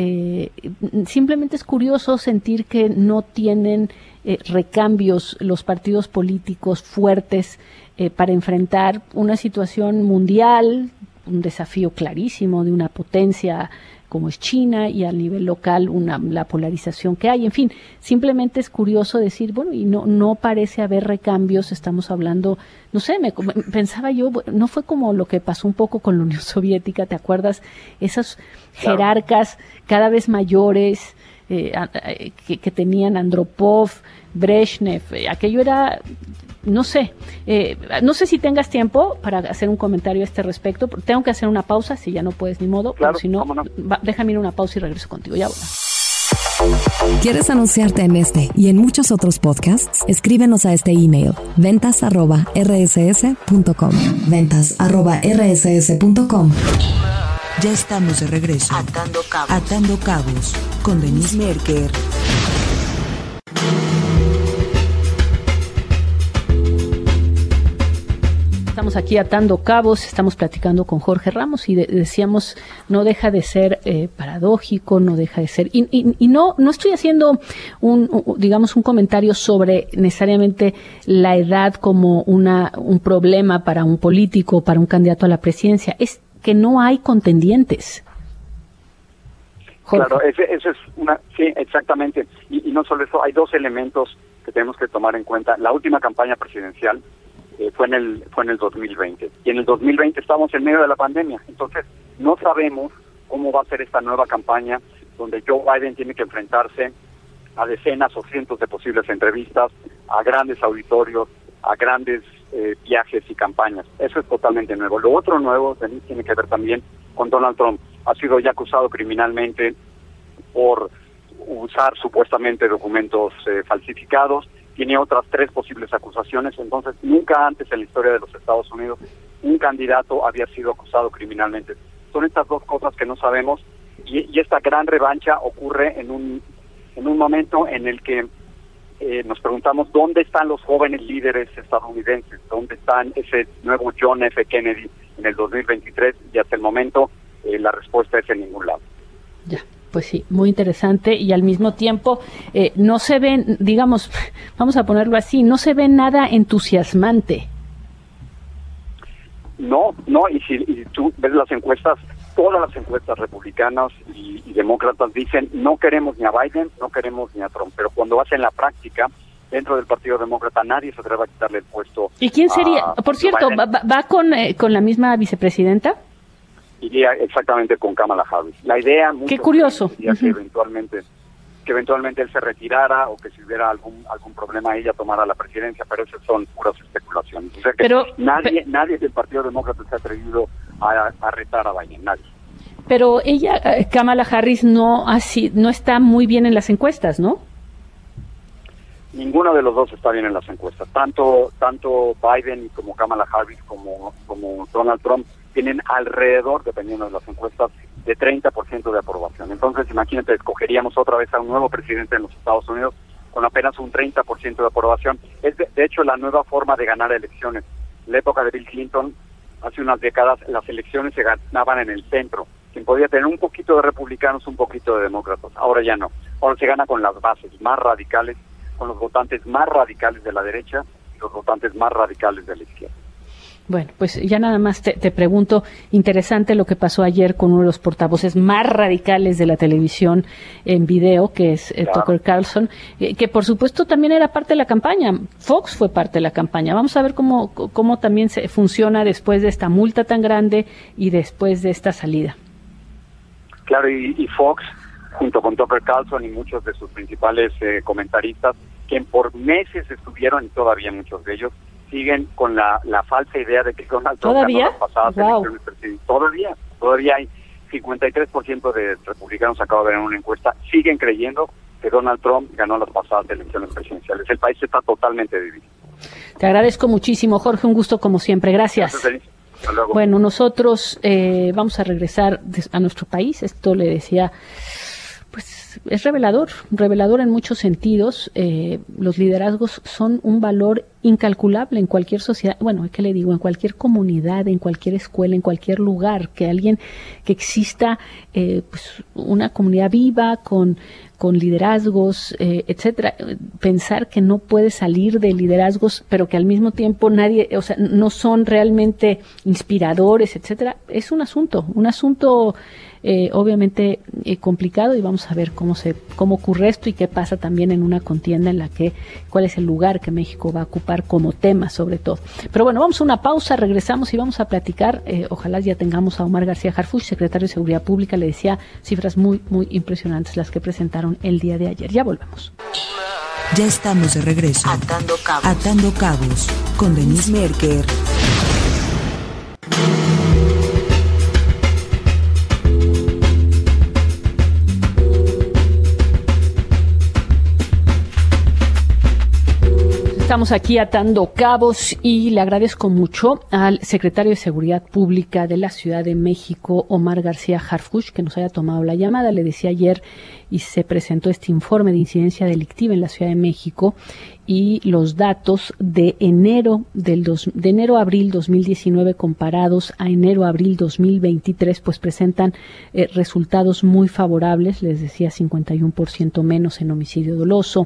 Simplemente es curioso sentir que no tienen recambios los partidos políticos fuertes para enfrentar una situación mundial, un desafío clarísimo de una potencia como es China, y a nivel local la polarización que hay. En fin, simplemente es curioso decir, bueno, y no parece haber recambios. Estamos hablando, no sé, pensaba yo, no fue como lo que pasó un poco con la Unión Soviética, ¿te acuerdas? Esos jerarcas cada vez mayores que tenían Andropov, Brezhnev, aquello era... No sé si tengas tiempo para hacer un comentario a este respecto. Tengo que hacer una pausa, si ya no puedes, ni modo. Claro, pero si no, déjame ir a una pausa y regreso contigo. Ya voy. ¿Quieres anunciarte en este y en muchos otros podcasts? Escríbenos a este email: ventas@rss.com. ventas@rss.com. Ya estamos de regreso. Atando Cabos con Denise Merker. Estamos aquí atando cabos, estamos platicando con Jorge Ramos y decíamos, no deja de ser paradójico, no deja de ser, y no estoy haciendo un comentario sobre necesariamente la edad como un problema para un político, para un candidato a la presidencia, es que no hay contendientes. Jorge. Claro, eso es sí, exactamente, y no solo eso, hay dos elementos que tenemos que tomar en cuenta. La última campaña presidencial fue en el 2020, y en el 2020 estamos en medio de la pandemia, entonces no sabemos cómo va a ser esta nueva campaña donde Joe Biden tiene que enfrentarse a decenas o cientos de posibles entrevistas, a grandes auditorios, a grandes viajes y campañas. Eso es totalmente nuevo. Lo otro nuevo tiene que ver también con Donald Trump. Ha sido ya acusado criminalmente por usar supuestamente documentos falsificados. Tiene otras 3 posibles acusaciones. Entonces, nunca antes en la historia de los Estados Unidos un candidato había sido acusado criminalmente. Son estas dos cosas que no sabemos, y esta gran revancha ocurre en un momento en el que nos preguntamos dónde están los jóvenes líderes estadounidenses, dónde están ese nuevo John F. Kennedy en el 2023, y hasta el momento la respuesta es en ningún lado. Ya. Pues sí, muy interesante, y al mismo tiempo no se ven, digamos, vamos a ponerlo así, no se ve nada entusiasmante. No, y si tú ves las encuestas, todas las encuestas republicanas y demócratas dicen no queremos ni a Biden, no queremos ni a Trump, pero cuando hacen la práctica dentro del Partido Demócrata nadie se atreve a quitarle el puesto. ¿Y quién sería? Por cierto, ¿va con la misma vicepresidenta? Iría exactamente con Kamala Harris. La idea, qué curioso, sería que eventualmente él se retirara, o que si hubiera algún problema ella tomara la presidencia, pero esas son puras especulaciones. O sea que nadie del Partido Demócrata se ha atrevido a retar a Biden, nadie. Pero ella, Kamala Harris, no está muy bien en las encuestas, ¿no? Ninguno de los dos está bien en las encuestas. Tanto Biden como Kamala Harris como Donald Trump tienen alrededor, dependiendo de las encuestas, de 30% de aprobación. Entonces, imagínate, escogeríamos otra vez a un nuevo presidente en los Estados Unidos con apenas un 30% de aprobación. Es de hecho la nueva forma de ganar elecciones. En la época de Bill Clinton, hace unas décadas, las elecciones se ganaban en el centro. Quien podía tener un poquito de republicanos, un poquito de demócratas. Ahora ya no. Ahora se gana con las bases más radicales, con los votantes más radicales de la derecha y los votantes más radicales de la izquierda. Bueno, pues ya nada más te pregunto, interesante lo que pasó ayer con uno de los portavoces más radicales de la televisión en video, que es Tucker Carlson, que por supuesto también era parte de la campaña. Fox fue parte de la campaña. Vamos a ver cómo también funciona después de esta multa tan grande y después de esta salida. Claro, y Fox, junto con Tucker Carlson y muchos de sus principales comentaristas, que por meses estuvieron, y todavía muchos de ellos, siguen con la falsa idea de que Donald Trump ganó las pasadas elecciones presidenciales. Todavía hay 53% de republicanos, acabo de ver en una encuesta, siguen creyendo que Donald Trump ganó las pasadas elecciones presidenciales. El país está totalmente dividido. Te agradezco muchísimo, Jorge, un gusto como siempre. Gracias. Hasta luego. Bueno, nosotros vamos a regresar a nuestro país. Esto le decía, pues es revelador en muchos sentidos. Los liderazgos son un valor incalculable en cualquier sociedad, bueno, ¿qué le digo? En cualquier comunidad, en cualquier escuela, en cualquier lugar, que exista pues una comunidad viva con liderazgos, etcétera. Pensar que no puede salir de liderazgos, pero que al mismo tiempo no son realmente inspiradores, etcétera, es un asunto obviamente complicado, y vamos a ver cómo ocurre esto y qué pasa también en una contienda en la que cuál es el lugar que México va a ocupar como tema sobre todo. Pero bueno, vamos a una pausa, regresamos y vamos a platicar, ojalá ya tengamos a Omar García Harfuch, secretario de Seguridad Pública. Le decía, cifras muy, muy impresionantes las que presentaron el día de ayer. Ya volvemos. Ya estamos de regreso. Atando Cabos con Denise Merker. Estamos aquí atando cabos y le agradezco mucho al secretario de Seguridad Pública de la Ciudad de México, Omar García Harfuch, que nos haya tomado la llamada. Le decía ayer y se presentó este informe de incidencia delictiva en la Ciudad de México y los datos de enero a abril 2019 comparados a enero a abril 2023 pues presentan resultados muy favorables. Les decía, 51% menos en homicidio doloso,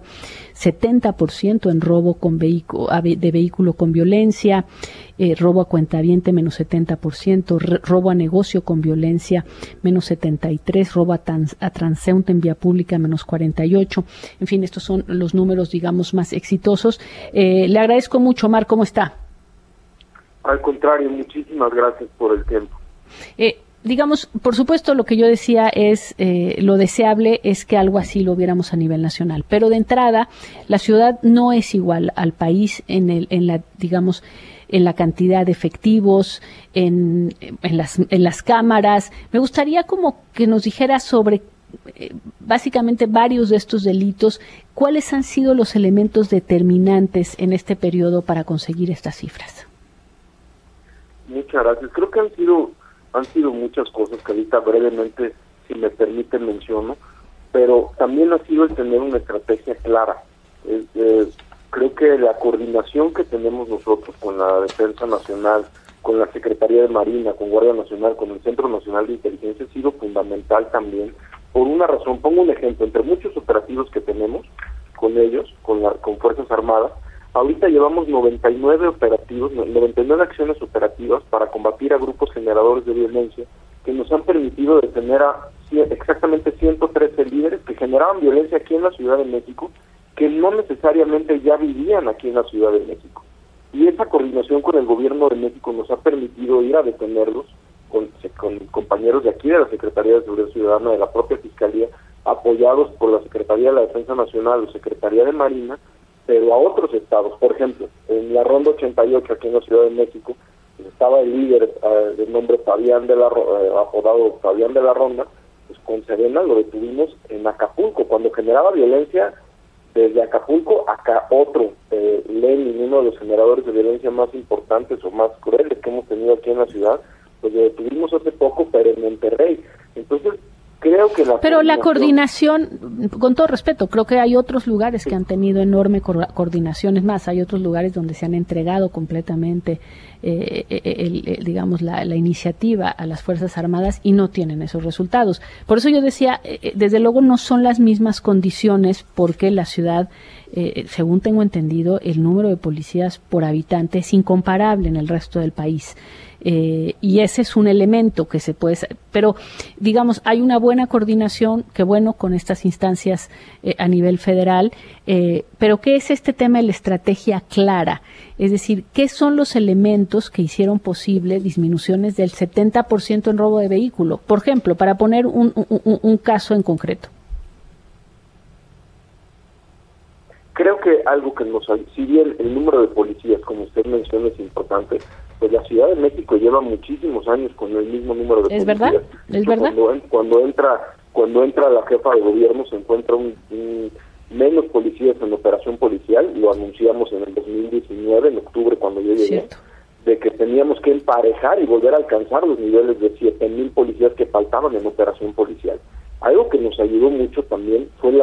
70% en robo de vehículo con violencia, robo a cuentaviente menos 70%, robo a negocio con violencia menos 73%, robo a transeúnte en vía pública menos 48%. En fin, estos son los números, digamos, más exitosos. Le agradezco mucho, Omar, ¿cómo está? Al contrario, muchísimas gracias por el tiempo. Digamos, por supuesto, lo que yo decía es, lo deseable es que algo así lo viéramos a nivel nacional, pero de entrada, la ciudad no es igual al país en la cantidad de efectivos, en las cámaras. Me gustaría como que nos dijera sobre básicamente varios de estos delitos, ¿cuáles han sido los elementos determinantes en este periodo para conseguir estas cifras? Muchas gracias. Creo que han sido muchas cosas que ahorita brevemente, si me permiten, menciono, pero también ha sido el tener una estrategia clara. Creo que la coordinación que tenemos nosotros con la Defensa Nacional, con la Secretaría de Marina, con Guardia Nacional, con el Centro Nacional de Inteligencia ha sido fundamental también, por una razón. Pongo un ejemplo, entre muchos operativos que tenemos con ellos, con Fuerzas Armadas, ahorita llevamos 99 acciones operativas para combatir a grupos generadores de violencia que nos han permitido detener a exactamente 113 líderes que generaban violencia aquí en la Ciudad de México, que no necesariamente ya vivían aquí en la Ciudad de México. Y esa coordinación con el Gobierno de México nos ha permitido ir a detenerlos con compañeros de aquí de la Secretaría de Seguridad Ciudadana, de la propia Fiscalía, apoyados por la Secretaría de la Defensa Nacional o Secretaría de Marina, pero a otros estados. Por ejemplo, en la Ronda 88 aquí en la Ciudad de México, pues estaba el líder de nombre apodado Fabián de la Ronda, pues con Serena lo detuvimos en Acapulco, cuando generaba violencia desde Acapulco acá otro, Lenin, uno de los generadores de violencia más importantes o más crueles que hemos tenido aquí en la ciudad, pues lo detuvimos hace poco, pero en Monterrey. Entonces, creo que la coordinación, con todo respeto, creo que hay otros lugares que han tenido enorme coordinación. Es más, hay otros lugares donde se han entregado completamente, la iniciativa a las Fuerzas Armadas y no tienen esos resultados. Por eso yo decía, desde luego no son las mismas condiciones, porque la ciudad, según tengo entendido, el número de policías por habitante es incomparable en el resto del país. Y ese es un elemento que se puede, pero digamos, hay una buena coordinación, que bueno, con estas instancias a nivel federal, pero ¿qué es este tema de la estrategia clara? Es decir, ¿qué son los elementos que hicieron posible disminuciones del 70% en robo de vehículo? Por ejemplo, para poner un caso en concreto. Creo que algo que si bien el número de policías, como usted menciona, es importante, pues la Ciudad de México lleva muchísimos años con el mismo número de policías. ¿Es verdad? Cuando entra la jefa de gobierno se encuentra menos policías en operación policial, lo anunciamos en el 2019, en octubre, cuando yo llegué, de que teníamos que emparejar y volver a alcanzar los niveles de 7,000 policías que faltaban en operación policial. Algo que nos ayudó mucho también fue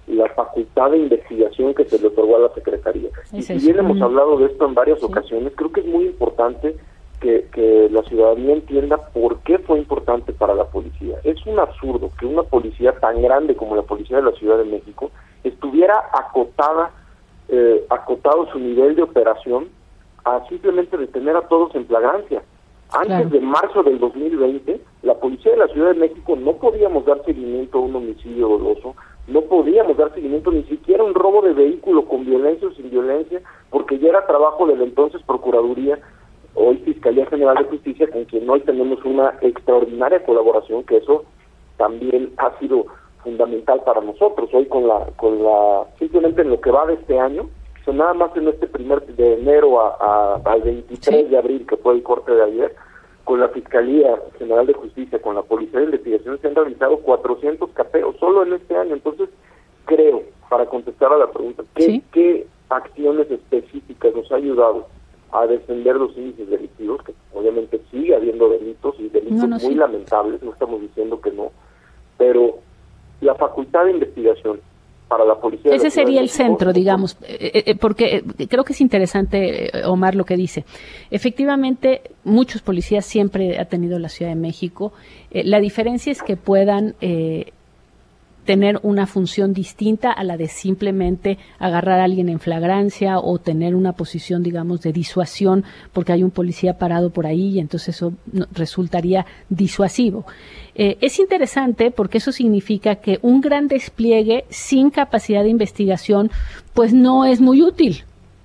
la facultad de investigación que se le otorgó a la Secretaría. Y si bien hemos hablado de esto en varias ocasiones, creo que es muy importante que la ciudadanía entienda por qué fue importante para la policía. Es un absurdo que una policía tan grande como la Policía de la Ciudad de México estuviera acotado su nivel de operación a simplemente detener a todos en flagrancia. Antes de marzo del 2020, la Policía de la Ciudad de México no podíamos dar seguimiento a un homicidio doloso, no podíamos dar seguimiento ni siquiera a un robo de vehículo con violencia o sin violencia, porque ya era trabajo de la entonces Procuraduría, hoy Fiscalía General de Justicia, con quien hoy tenemos una extraordinaria colaboración, que eso también ha sido fundamental para nosotros. Hoy con la simplemente en lo que va de este año, o sea, nada más en este de enero al 23 de abril, que fue el corte de ayer, con la Fiscalía General de Justicia, con la Policía de Investigación, se han realizado 400 cateos solo en este año. Entonces, creo, para contestar a la pregunta, ¿qué acciones específicas nos ha ayudado a defender los índices delictivos? Que obviamente sigue habiendo delitos y delitos muy lamentables, no estamos diciendo que no, pero la facultad de investigación para la policía. Ese sería el centro, digamos, porque creo que es interesante, Omar, lo que dice. Efectivamente, muchos policías siempre ha tenido la Ciudad de México. La diferencia es que puedan tener una función distinta a la de simplemente agarrar a alguien en flagrancia o tener una posición, digamos, de disuasión porque hay un policía parado por ahí y entonces eso resultaría disuasivo. Es interesante porque eso significa que un gran despliegue sin capacidad de investigación pues no es muy útil.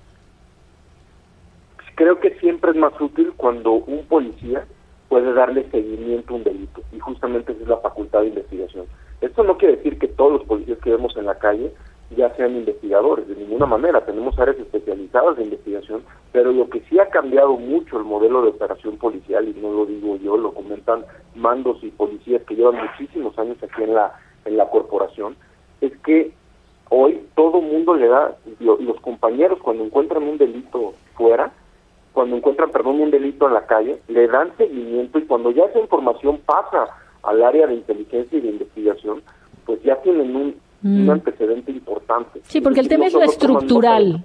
Creo que siempre es más útil cuando un policía puede darle seguimiento a un delito, y justamente esa es la facultad de investigación. Esto no quiere decir que todos los policías que vemos en la calle ya sean investigadores, de ninguna manera. Tenemos áreas especializadas de investigación, pero lo que sí ha cambiado mucho el modelo de operación policial, y no lo digo yo, lo comentan mandos y policías que llevan muchísimos años aquí en la corporación, es que hoy todo mundo le da, los compañeros cuando encuentran un delito fuera, cuando encuentran, un delito en la calle, le dan seguimiento, y cuando ya esa información pasa al área de inteligencia y de investigación, pues ya tienen un antecedente importante. Sí, porque el tema es lo estructural.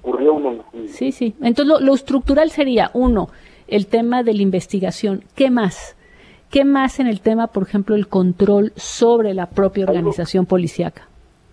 Sí. Entonces lo estructural sería, uno, el tema de la investigación. ¿Qué más? ¿Qué más en el tema, por ejemplo, el control sobre la propia organización policíaca?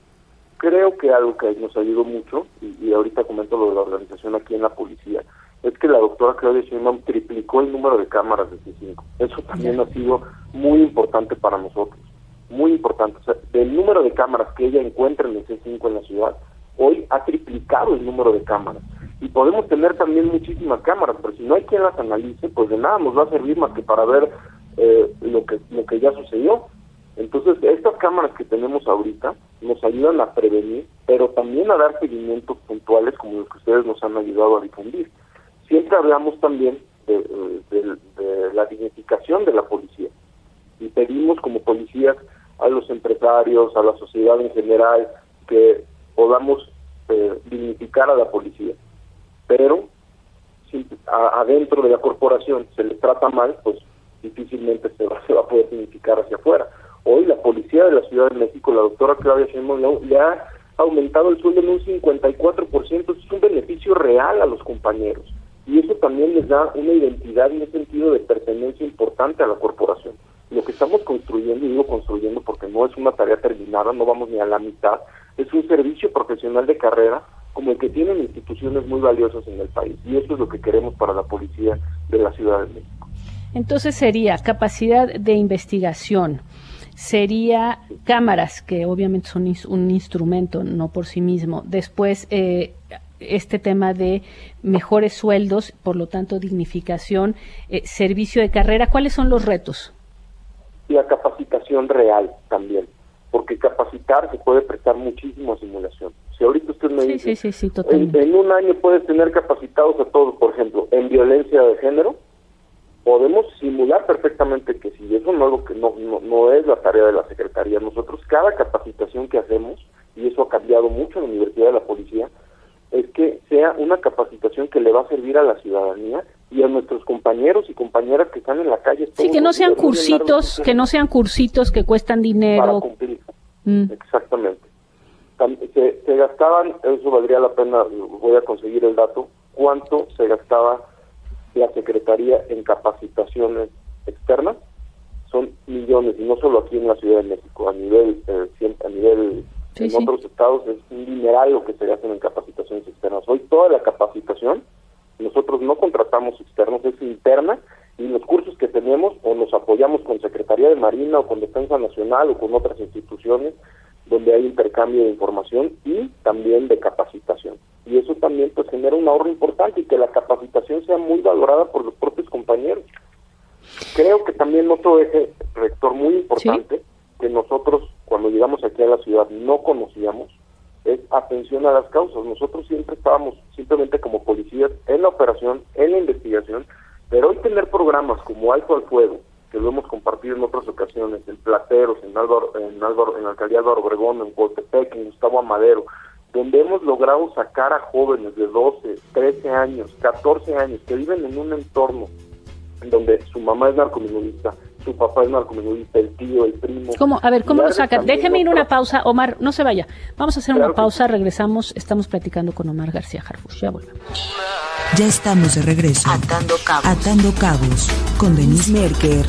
Creo que algo que nos ayudó mucho, y ahorita comento lo de la organización aquí en la policía, es que la doctora Claudia Sheinbaum triplicó el número de cámaras de C5. Eso también ha sido muy importante para nosotros, muy importante. O sea, del número de cámaras que ella encuentra en el C5 en la ciudad, hoy ha triplicado el número de cámaras. Y podemos tener también muchísimas cámaras, pero si no hay quien las analice, pues de nada nos va a servir más que para ver lo que ya sucedió. Entonces, estas cámaras que tenemos ahorita nos ayudan a prevenir, pero también a dar seguimientos puntuales como los que ustedes nos han ayudado a difundir. Siempre hablamos también de la dignificación de la policía, y pedimos como policías a los empresarios, a la sociedad en general, que podamos dignificar a la policía. Pero si adentro de la corporación se le trata mal, pues difícilmente se va a poder dignificar hacia afuera. Hoy la policía de la Ciudad de México, la doctora Claudia Sheinbaum, le ha aumentado el sueldo en un 54%, es un beneficio real a los compañeros. Y eso también les da una identidad y un sentido de pertenencia importante a la corporación. Lo que estamos construyendo, y digo construyendo porque no es una tarea terminada, no vamos ni a la mitad, es un servicio profesional de carrera como el que tienen instituciones muy valiosas en el país. Y eso es lo que queremos para la policía de la Ciudad de México. Entonces sería capacidad de investigación, sería cámaras, que obviamente son un instrumento, no por sí mismo. Después, este tema de mejores sueldos, por lo tanto dignificación, servicio de carrera. ¿Cuáles son los retos? La capacitación real también, porque capacitar se puede prestar muchísimo a simulación. Si ahorita usted me dice, en un año puedes tener capacitados a todos, por ejemplo, en violencia de género, podemos simular perfectamente que sí. Eso no es lo que no es la tarea de la Secretaría. Nosotros, cada capacitación que hacemos, y eso ha cambiado mucho en la Universidad de la Policía, es que sea una capacitación que le va a servir a la ciudadanía y a nuestros compañeros y compañeras que están en la calle. Sí, que no sean cursitos, que cuestan dinero. Para cumplir. Exactamente. Se gastaban, eso valdría la pena, voy a conseguir el dato, cuánto se gastaba la Secretaría en capacitaciones externas. Son millones, y no solo aquí en la Ciudad de México, a nivel en otros estados es un dineral lo que se gastan en capacitaciones externas. Hoy toda la capacitación, nosotros no contratamos externos, es interna, y los cursos que tenemos o nos apoyamos con Secretaría de Marina o con Defensa Nacional o con otras instituciones donde hay intercambio de información y también de capacitación. Y eso también pues genera un ahorro importante y que la capacitación sea muy valorada por los propios compañeros. Creo que también otro eje rector muy importante que nosotros cuando llegamos aquí a la ciudad no conocíamos es atención a las causas. Nosotros siempre estábamos simplemente como policías en la operación, en la investigación, pero hoy tener programas como Alto al Fuego, que lo hemos compartido en otras ocasiones, en Plateros, en la alcaldía de Álvaro Obregón, en Coatepec, en Gustavo Amadero, donde hemos logrado sacar a jóvenes de 12, 13 años, 14 años, que viven en un entorno en donde su mamá es narcomenudista, su papá es narcomenudista, el tío, el primo. ¿Cómo? A ver, ¿cómo lo sacan? Déjeme ir una pausa, Omar, no se vaya. Vamos a hacer una pausa, regresamos, estamos platicando con Omar García Harfuch, ya volvemos. Ya estamos de regreso. Atando Cabos con Denise Merker.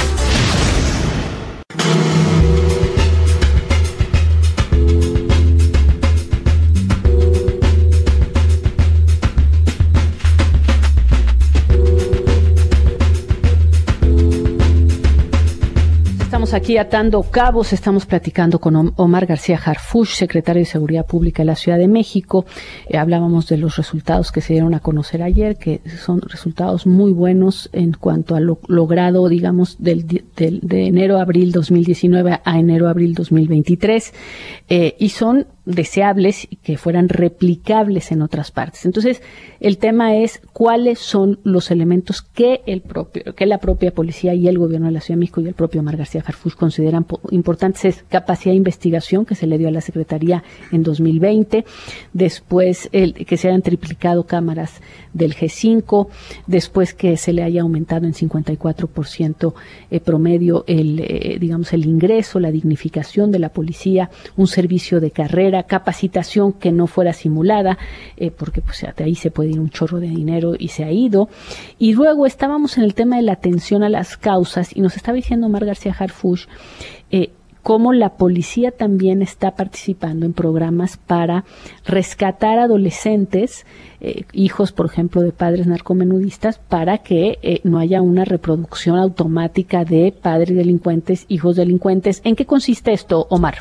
Aquí atando cabos, estamos platicando con Omar García Harfuch, secretario de Seguridad Pública de la Ciudad de México. Hablábamos de los resultados que se dieron a conocer ayer, que son resultados muy buenos en cuanto a lo logrado, digamos, de enero-abril 2019 a enero-abril 2023, y son deseables y que fueran replicables en otras partes. Entonces, el tema es cuáles son los elementos que la propia policía y el gobierno de la Ciudad de México y el propio Omar García Harfuch consideran importantes. Es capacidad de investigación que se le dio a la Secretaría en 2020, después que se hayan triplicado cámaras del G5, después que se le haya aumentado en 54% promedio el ingreso, la dignificación de la policía, un servicio de carrera, capacitación que no fuera simulada, porque pues de ahí se puede ir un chorro de dinero y se ha ido. Y luego estábamos en el tema de la atención a las causas y nos estaba diciendo Omar García Harfuch cómo la policía también está participando en programas para rescatar adolescentes, hijos, por ejemplo, de padres narcomenudistas, para que no haya una reproducción automática de padres delincuentes, hijos delincuentes. ¿En qué consiste esto, Omar?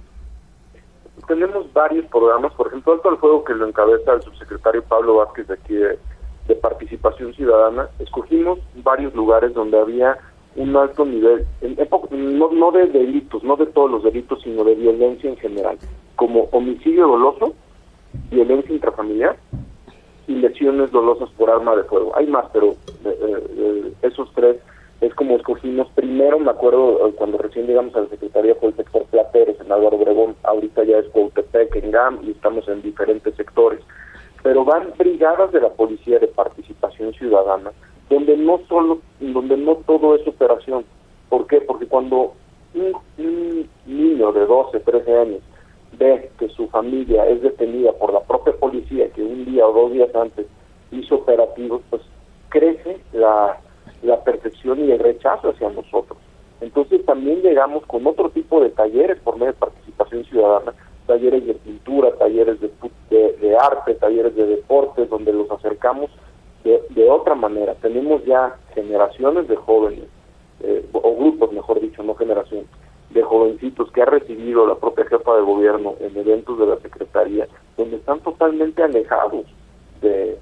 Tenemos varios programas, por ejemplo, Alto al Fuego, que lo encabeza el subsecretario Pablo Vázquez de aquí de Participación Ciudadana. Escogimos varios lugares donde había un alto nivel, no de delitos, no de todos los delitos, sino de violencia en general, como homicidio doloso, violencia intrafamiliar y lesiones dolosas por arma de fuego. Hay más, pero esos tres es como escogimos. Primero, me acuerdo, cuando recién llegamos a la Secretaría fue el sector Plateros, en Álvaro Obregón, ahorita ya es Coatepec, en GAM, y estamos en diferentes sectores. Pero van brigadas de la Policía de Participación Ciudadana, donde no todo es operación. ¿Por qué? Porque cuando un niño de 12, 13 años ve que su familia es detenida por la propia policía, que un día o 2 días antes hizo operativos, pues crece la percepción y el rechazo hacia nosotros. Entonces también llegamos con otro tipo de talleres por medio de Participación Ciudadana, talleres de pintura, talleres de arte, talleres de deportes, donde los acercamos de otra manera. Tenemos ya generaciones de jóvenes, o grupos, mejor dicho, no generaciones, de jovencitos que ha recibido la propia jefa de gobierno en eventos de la Secretaría, donde están totalmente alejados de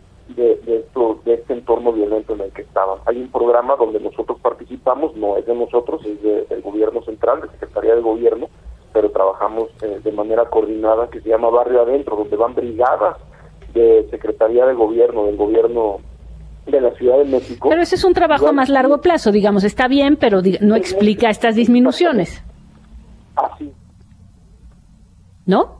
este entorno violento en el que estaban. Hay un programa donde nosotros participamos, no es de nosotros, es del gobierno central, de Secretaría de Gobierno, pero trabajamos de manera coordinada, que se llama Barrio Adentro, donde van brigadas de Secretaría de Gobierno, del gobierno de la Ciudad de México. Pero ese es un trabajo a más largo plazo, digamos, está bien, pero no explica estas disminuciones. Así. ¿No?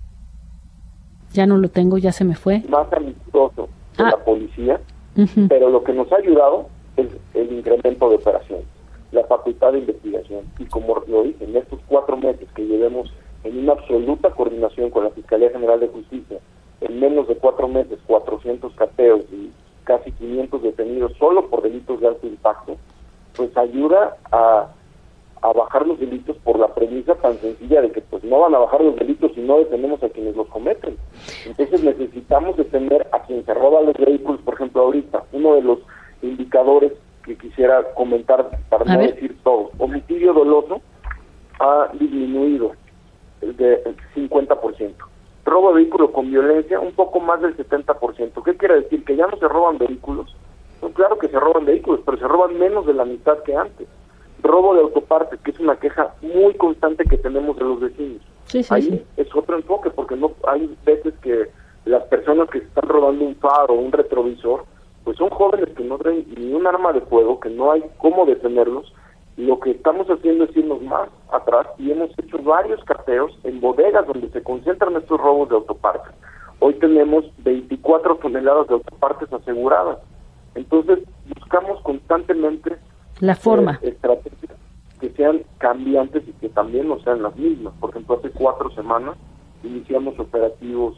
Ya no lo tengo, ya se me fue. Más amistoso de la policía, pero lo que nos ha ayudado es el incremento de operaciones, la facultad de investigación, y como lo dije, en estos 4 meses que llevemos en una absoluta coordinación con la Fiscalía General de Justicia, en menos de 4 meses, 400 cateos y casi 500 detenidos solo por delitos de alto impacto, pues ayuda a bajar los delitos por la premisa tan sencilla de que pues no van a bajar los delitos si no detenemos a quienes los cometen. Entonces necesitamos detener a quien se roba los vehículos. Por ejemplo, ahorita, uno de los indicadores que quisiera comentar, para no decir todo, homicidio doloso ha disminuido de 50%. Robo de vehículo con violencia, un poco más del 70%. ¿Qué quiere decir? ¿Que ya no se roban vehículos? No, claro que se roban vehículos, pero se roban menos de la mitad que antes. Robo de autopartes, que es una queja muy constante que tenemos de los vecinos. Ahí es otro enfoque, porque no hay veces que las personas que se están robando un faro o un retrovisor, pues son jóvenes que no traen ni un arma de fuego, que no hay cómo detenerlos. Lo que estamos haciendo es irnos más atrás y hemos hecho varios cateos en bodegas donde se concentran estos robos de autopartes. Hoy tenemos 24 toneladas de autopartes aseguradas. Entonces buscamos constantemente la forma, estrategias que sean cambiantes y que también no sean las mismas. Por ejemplo, hace 4 semanas iniciamos operativos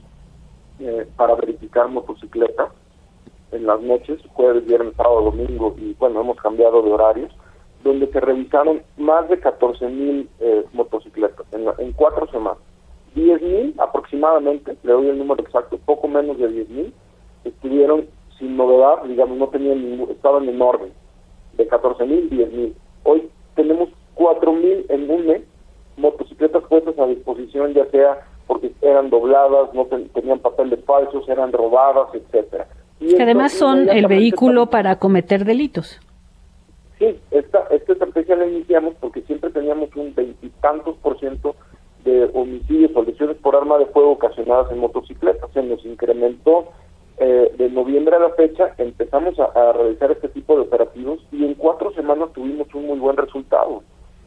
para verificar motocicletas en las noches, jueves, viernes, sábado, domingo, y bueno, hemos cambiado de horarios, donde se revisaron más de 14,000 motocicletas en 4 semanas. 10,000 aproximadamente, le doy el número exacto, poco menos de 10,000, estuvieron sin novedad, digamos, no tenían estaban en orden. De 14,000, 10,000. Hoy tenemos 4,000 en un mes, motocicletas puestas a disposición, ya sea porque eran dobladas, no tenían papeles falsos, eran robadas, etcétera. Y que además son el vehículo para cometer delitos. Sí, esta estrategia la iniciamos porque siempre teníamos un 20 y tantos % de homicidios o lesiones por arma de fuego ocasionadas en motocicletas. Se nos incrementó de noviembre a la fecha, empezamos a realizar este tipo de operativos y en 4 semanas tuvimos un muy buen resultado.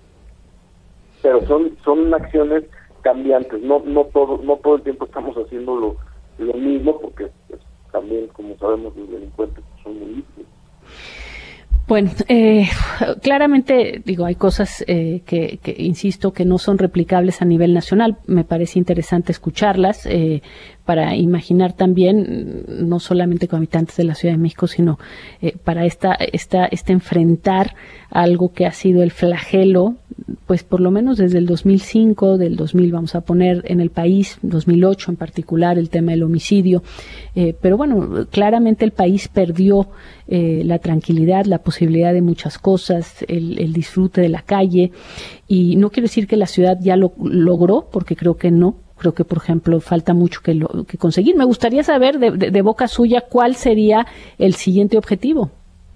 Pero son acciones cambiantes, no todo el tiempo estamos haciendo lo mismo, porque pues, también, como sabemos, los delincuentes son muy listos. Bueno, claramente, digo, hay cosas que, insisto, que no son replicables a nivel nacional. Me parece interesante escucharlas para imaginar también, no solamente con habitantes de la Ciudad de México, sino para enfrentar algo que ha sido el flagelo, pues por lo menos desde el 2005, del 2000 vamos a poner en el país, 2008 en particular, el tema del homicidio. Pero bueno, claramente el país perdió la tranquilidad, la posibilidad de muchas cosas, el disfrute de la calle, y no quiero decir que la ciudad ya lo logró, porque creo que no. Creo que, por ejemplo, falta mucho que conseguir. Me gustaría saber de boca suya cuál sería el siguiente objetivo.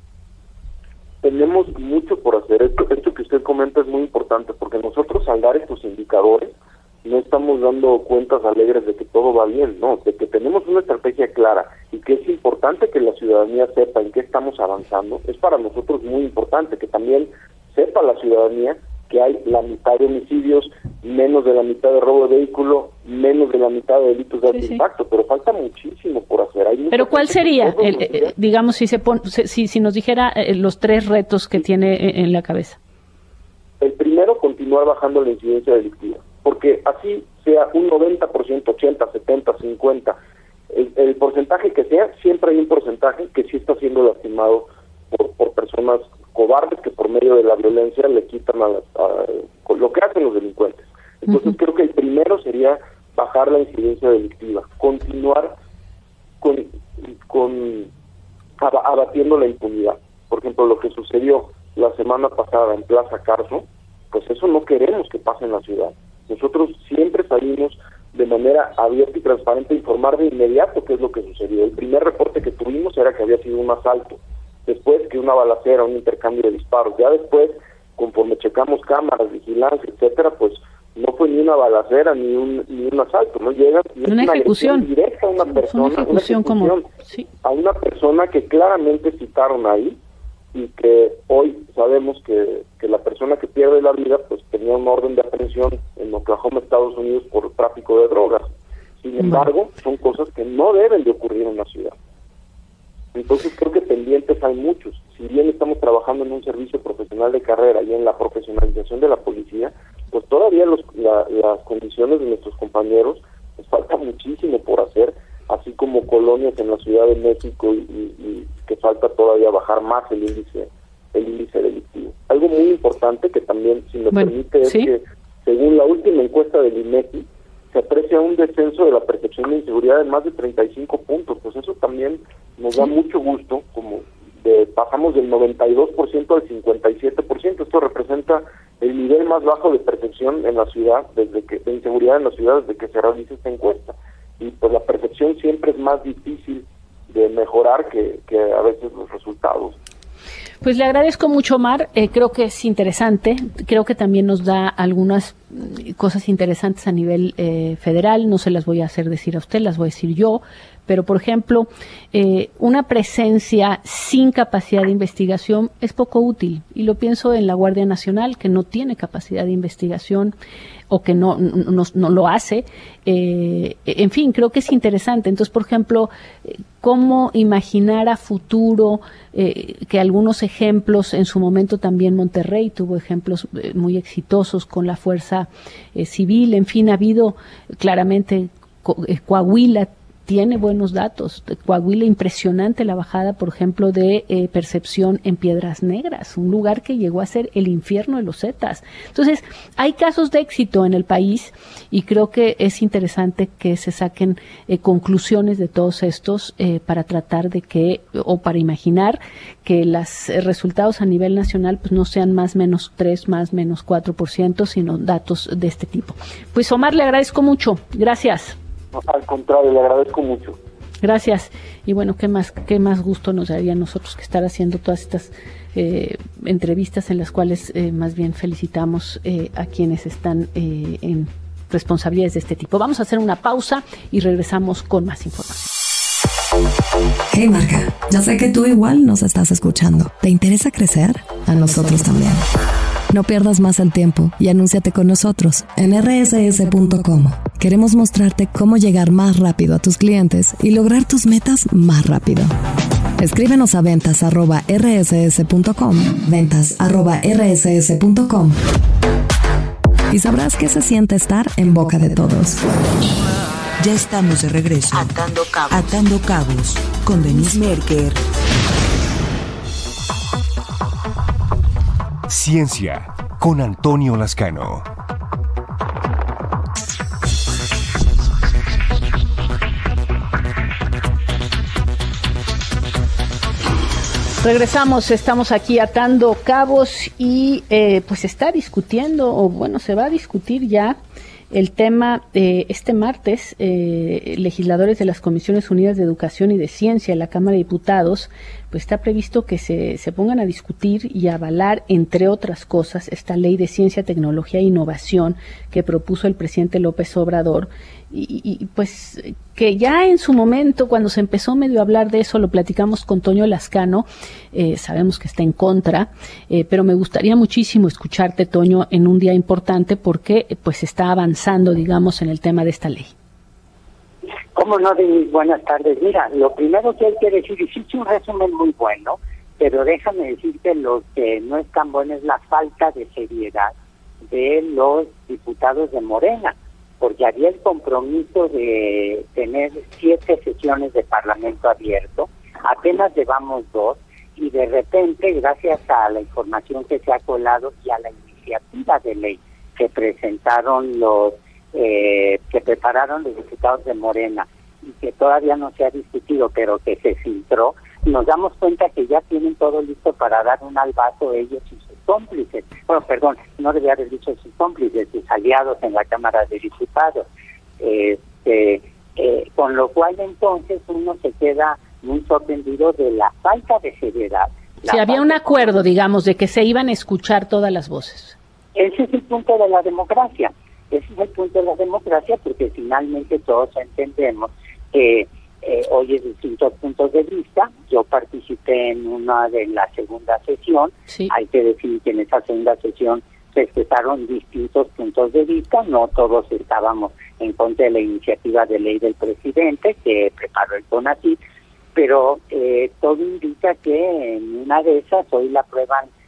Tenemos mucho por hacer. Esto que usted comenta es muy importante, porque nosotros al dar estos indicadores no estamos dando cuentas alegres de que todo va bien, no, de que tenemos una estrategia clara y que es importante que la ciudadanía sepa en qué estamos avanzando. Es para nosotros muy importante que también sepa la ciudadanía que hay la mitad de homicidios, menos de la mitad de robo de vehículo, menos de la mitad de delitos de alto impacto, pero falta muchísimo por hacer. Pero ¿cuál sería, digamos, si nos dijera los 3 retos que tiene en la cabeza? El primero, continuar bajando la incidencia delictiva, porque así sea un 90%, 80, 70, 50, el porcentaje que sea, siempre hay un porcentaje que sí está siendo lastimado por personas cobardes que por medio de la violencia le quitan lo que hacen los delincuentes. Entonces creo que el primero sería bajar la incidencia delictiva, continuar abatiendo la impunidad. Por ejemplo, lo que sucedió la semana pasada en Plaza Carso, pues eso no queremos que pase en la ciudad. Nosotros siempre salimos de manera abierta y transparente a informar de inmediato qué es lo que sucedió. El primer reporte que tuvimos era que había sido un asalto, después que una balacera, un intercambio de disparos. Ya después, conforme checamos cámaras, vigilancia, etcétera, pues no fue ni una balacera ni un asalto, no llega ni una ejecución directa a una persona, una ejecución a una persona que claramente citaron ahí y que hoy sabemos que la persona que pierde la vida pues tenía un orden de aprehensión en Oklahoma, Estados Unidos, por tráfico de drogas. Sin embargo, son cosas que no deben de ocurrir en la ciudad. Entonces creo que pendientes hay muchos. Si bien estamos trabajando en un servicio profesional de carrera y en la profesionalización de la policía, pues todavía las condiciones de nuestros compañeros, les falta muchísimo por hacer, así como colonias en la Ciudad de México y que falta todavía bajar más el índice delictivo. Algo muy importante que también, si me permite, es que según la última encuesta del INEGI, se aprecia un descenso de la percepción de inseguridad en más de 35 puntos. Pues eso también nos da mucho gusto, pasamos del 92% al 57%. Esto representa el nivel más bajo de percepción en la ciudad, de inseguridad en la ciudad desde que se realiza esta encuesta. Y pues la percepción siempre es más difícil de mejorar que a veces los resultados. Pues le agradezco mucho, Omar. Creo que es interesante. Creo que también nos da algunas cosas interesantes a nivel federal. No se las voy a hacer decir a usted, las voy a decir yo. Pero, por ejemplo, una presencia sin capacidad de investigación es poco útil. Y lo pienso en la Guardia Nacional, que no tiene capacidad de investigación o que no lo hace. En fin, creo que es interesante. Entonces, por ejemplo, cómo imaginar a futuro que algunos ejemplos, en su momento también Monterrey tuvo ejemplos muy exitosos con la fuerza civil. En fin, ha habido claramente Coahuila tiene buenos datos. Coahuila, impresionante la bajada, por ejemplo, de percepción en Piedras Negras, un lugar que llegó a ser el infierno de los Zetas. Entonces, hay casos de éxito en el país y creo que es interesante que se saquen conclusiones de todos estos para tratar de para imaginar que los resultados a nivel nacional pues no sean más menos 3, más menos 4%, sino datos de este tipo. Pues Omar, le agradezco mucho. Gracias. Al contrario, le agradezco mucho. Gracias. Y bueno, qué más gusto nos daría a nosotros que estar haciendo todas estas entrevistas en las cuales más bien felicitamos a quienes están en responsabilidades de este tipo. Vamos a hacer una pausa y regresamos con más información. Hey Marca, ya sé que tú igual nos estás escuchando. ¿Te interesa crecer? A nosotros también. No pierdas más el tiempo y anúnciate con nosotros en rss.com. Queremos mostrarte cómo llegar más rápido a tus clientes y lograr tus metas más rápido. Escríbenos a ventas@rss.com, ventas@rss.com, y sabrás qué se siente estar en boca de todos. Ya estamos de regreso. Atando Cabos con Denise Merker. Ciencia con Antonio Lascano. Regresamos, estamos aquí atando cabos y pues se está discutiendo, o bueno, se va a discutir ya el tema este martes. Legisladores de las Comisiones Unidas de Educación y de Ciencia de la Cámara de Diputados, pues está previsto que se pongan a discutir y a avalar, entre otras cosas, esta ley de ciencia, tecnología e innovación que propuso el presidente López Obrador, y pues que ya en su momento, cuando se empezó medio a hablar de eso, lo platicamos con Toño Lascano. Sabemos que está en contra, pero me gustaría muchísimo escucharte, Toño, en un día importante, porque pues está avanzando, digamos, en el tema de esta ley. ¿Cómo no, Denise? Buenas tardes. Mira, lo primero que hay que decir, hiciste un resumen muy bueno, pero déjame decirte lo que no es tan bueno es la falta de seriedad de los diputados de Morena, porque había el compromiso de tener 7 sesiones de Parlamento abierto, apenas llevamos 2, y de repente, gracias a la información que se ha colado y a la iniciativa de ley que presentaron que prepararon los diputados de Morena y que todavía no se ha discutido, pero que se filtró, nos damos cuenta que ya tienen todo listo para dar un albazo ellos y sus cómplices. Bueno, perdón, no debía haber dicho sus cómplices, sus aliados en la Cámara de Diputados. Con lo cual entonces uno se queda muy sorprendido de la falta de seriedad. Sí, había un acuerdo, digamos, de que se iban a escuchar todas las voces. Ese es el punto de la democracia. Ese es el punto de la democracia, porque finalmente todos entendemos que oye distintos puntos de vista. Yo participé en una de la segunda sesión. Sí. Hay que decir que en esa segunda sesión se expresaron distintos puntos de vista. No todos estábamos en contra de la iniciativa de ley del presidente que preparó el CONACYT, pero todo indica que en una de esas hoy la aprueban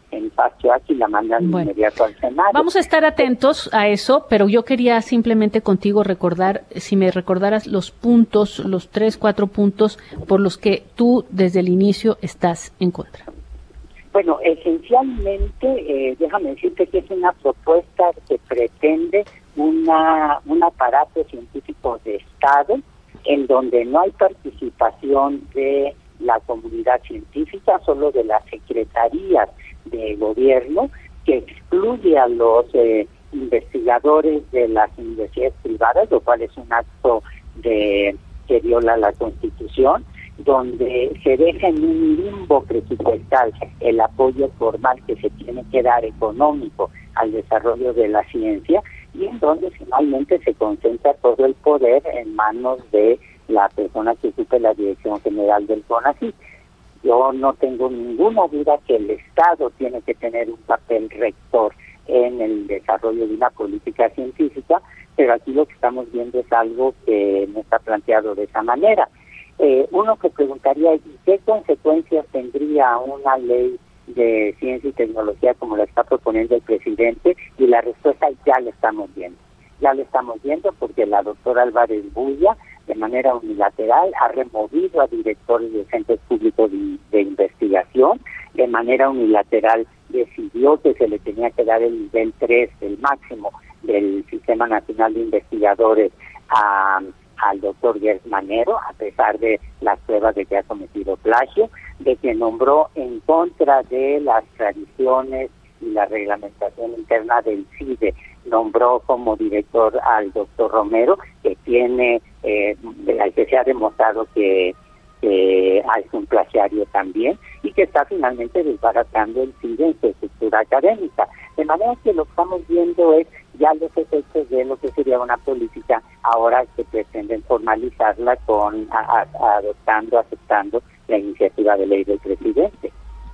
en fast track y la mandan inmediato al Senado. Vamos a estar atentos a eso, pero yo quería simplemente contigo recordar, si me recordaras los puntos, los 3, 4 puntos por los que tú desde el inicio estás en contra. Bueno, esencialmente, déjame decirte que es una propuesta que pretende un aparato científico de Estado en donde no hay participación de la comunidad científica, solo de las secretarías de gobierno, que excluye a los investigadores de las universidades privadas, lo cual es un acto que viola la Constitución, donde se deja en un limbo presupuestal el apoyo formal que se tiene que dar económico al desarrollo de la ciencia, y en donde finalmente se concentra todo el poder en manos de la persona que ocupe la dirección general del CONACYT. Yo no tengo ninguna duda que el Estado tiene que tener un papel rector en el desarrollo de una política científica, pero aquí lo que estamos viendo es algo que no está planteado de esa manera. Uno que preguntaría, ¿qué consecuencias tendría una ley de ciencia y tecnología como la está proponiendo el presidente? Y la respuesta ya la estamos viendo. Ya lo estamos viendo porque la doctora Álvarez Bulla, de manera unilateral, ha removido a directores de centros públicos de investigación. De manera unilateral decidió que se le tenía que dar el nivel 3, el máximo del Sistema Nacional de Investigadores al doctor Gers Manero, a pesar de las pruebas de que ha cometido plagio, de que nombró en contra de las tradiciones y la reglamentación interna del CIDE, nombró como director al doctor Romero, que tiene, que se ha demostrado que es un plagiario también, y que está finalmente desbaratando el CIDE en su estructura académica. De manera que lo que estamos viendo es ya los efectos de lo que sería una política ahora que pretenden formalizarla con aceptando la iniciativa de ley del presidente.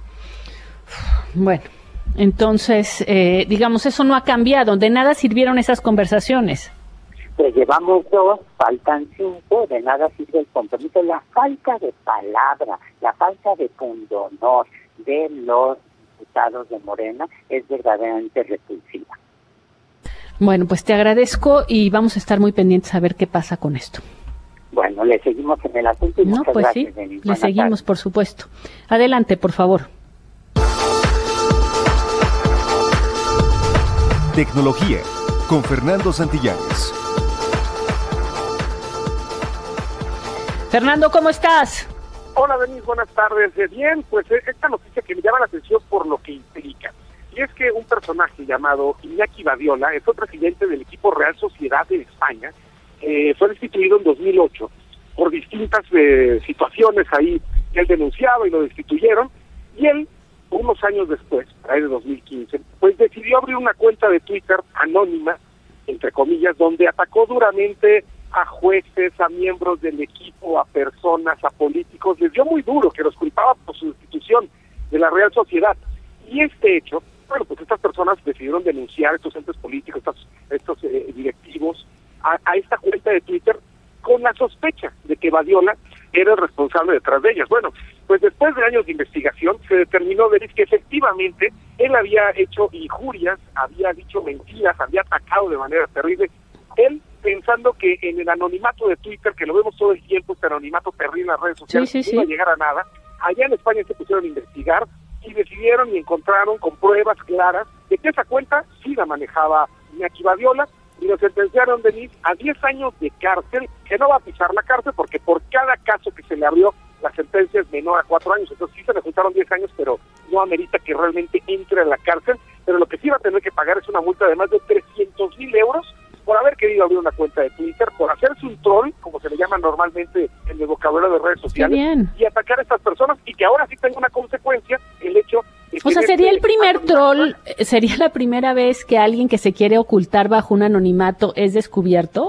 Bueno, entonces, digamos, eso no ha cambiado. De nada sirvieron esas conversaciones. Pues llevamos 2, faltan 5, de nada sirve el compromiso. La falta de palabra, la falta de pundonor de los diputados de Morena es verdaderamente repulsiva. Bueno, pues te agradezco y vamos a estar muy pendientes a ver qué pasa con esto. Bueno, le seguimos en el asunto y muchas gracias, sí, Denis. le seguimos, tardes. Por supuesto. Adelante, por favor. Tecnología, con Fernando Santillanes. Fernando, ¿cómo estás? Hola, Denis, buenas tardes. Bien, pues esta noticia que me llama la atención por lo que implica. Y es que un personaje llamado Iñaki Badiola, fue presidente del equipo Real Sociedad de España, fue destituido en 2008 por distintas situaciones ahí que él denunciaba y lo destituyeron, y él, unos años después, ahí de 2015, pues decidió abrir una cuenta de Twitter anónima, entre comillas, donde atacó duramente a jueces, a miembros del equipo, a personas, a políticos, les dio muy duro, que los culpaba por su destitución de la Real Sociedad. Y este hecho, bueno, pues estas personas decidieron denunciar a estos entes políticos, estos directivos, a esta cuenta de Twitter con la sospecha de que Badiola era el responsable detrás de ellas. Bueno, pues después de años de investigación se determinó que efectivamente él había hecho injurias, había dicho mentiras, había atacado de manera terrible. Él pensando que en el anonimato de Twitter, que lo vemos todo el tiempo, este anonimato terrible en las redes sociales, no iba a llegar a nada. Allá en España se pusieron a investigar y decidieron y encontraron con pruebas claras de que esa cuenta sí la manejaba Iñaki Badiola, y lo sentenciaron, Denis, a 10 años de cárcel, que no va a pisar la cárcel porque por cada caso que se le abrió la sentencia es menor a 4 años, entonces sí se le juntaron 10 años, pero no amerita que realmente entre a la cárcel, pero lo que sí va a tener que pagar es una multa de más de 300,000 euros por haber querido abrir una cuenta de Twitter, por hacerse un troll, como se le llama normalmente en el vocabulario de redes sociales, y atacar a estas personas, y que ahora sí tenga una consecuencia el hecho de que... O sea, sería el primer troll, sería la primera vez que alguien que se quiere ocultar bajo un anonimato es descubierto,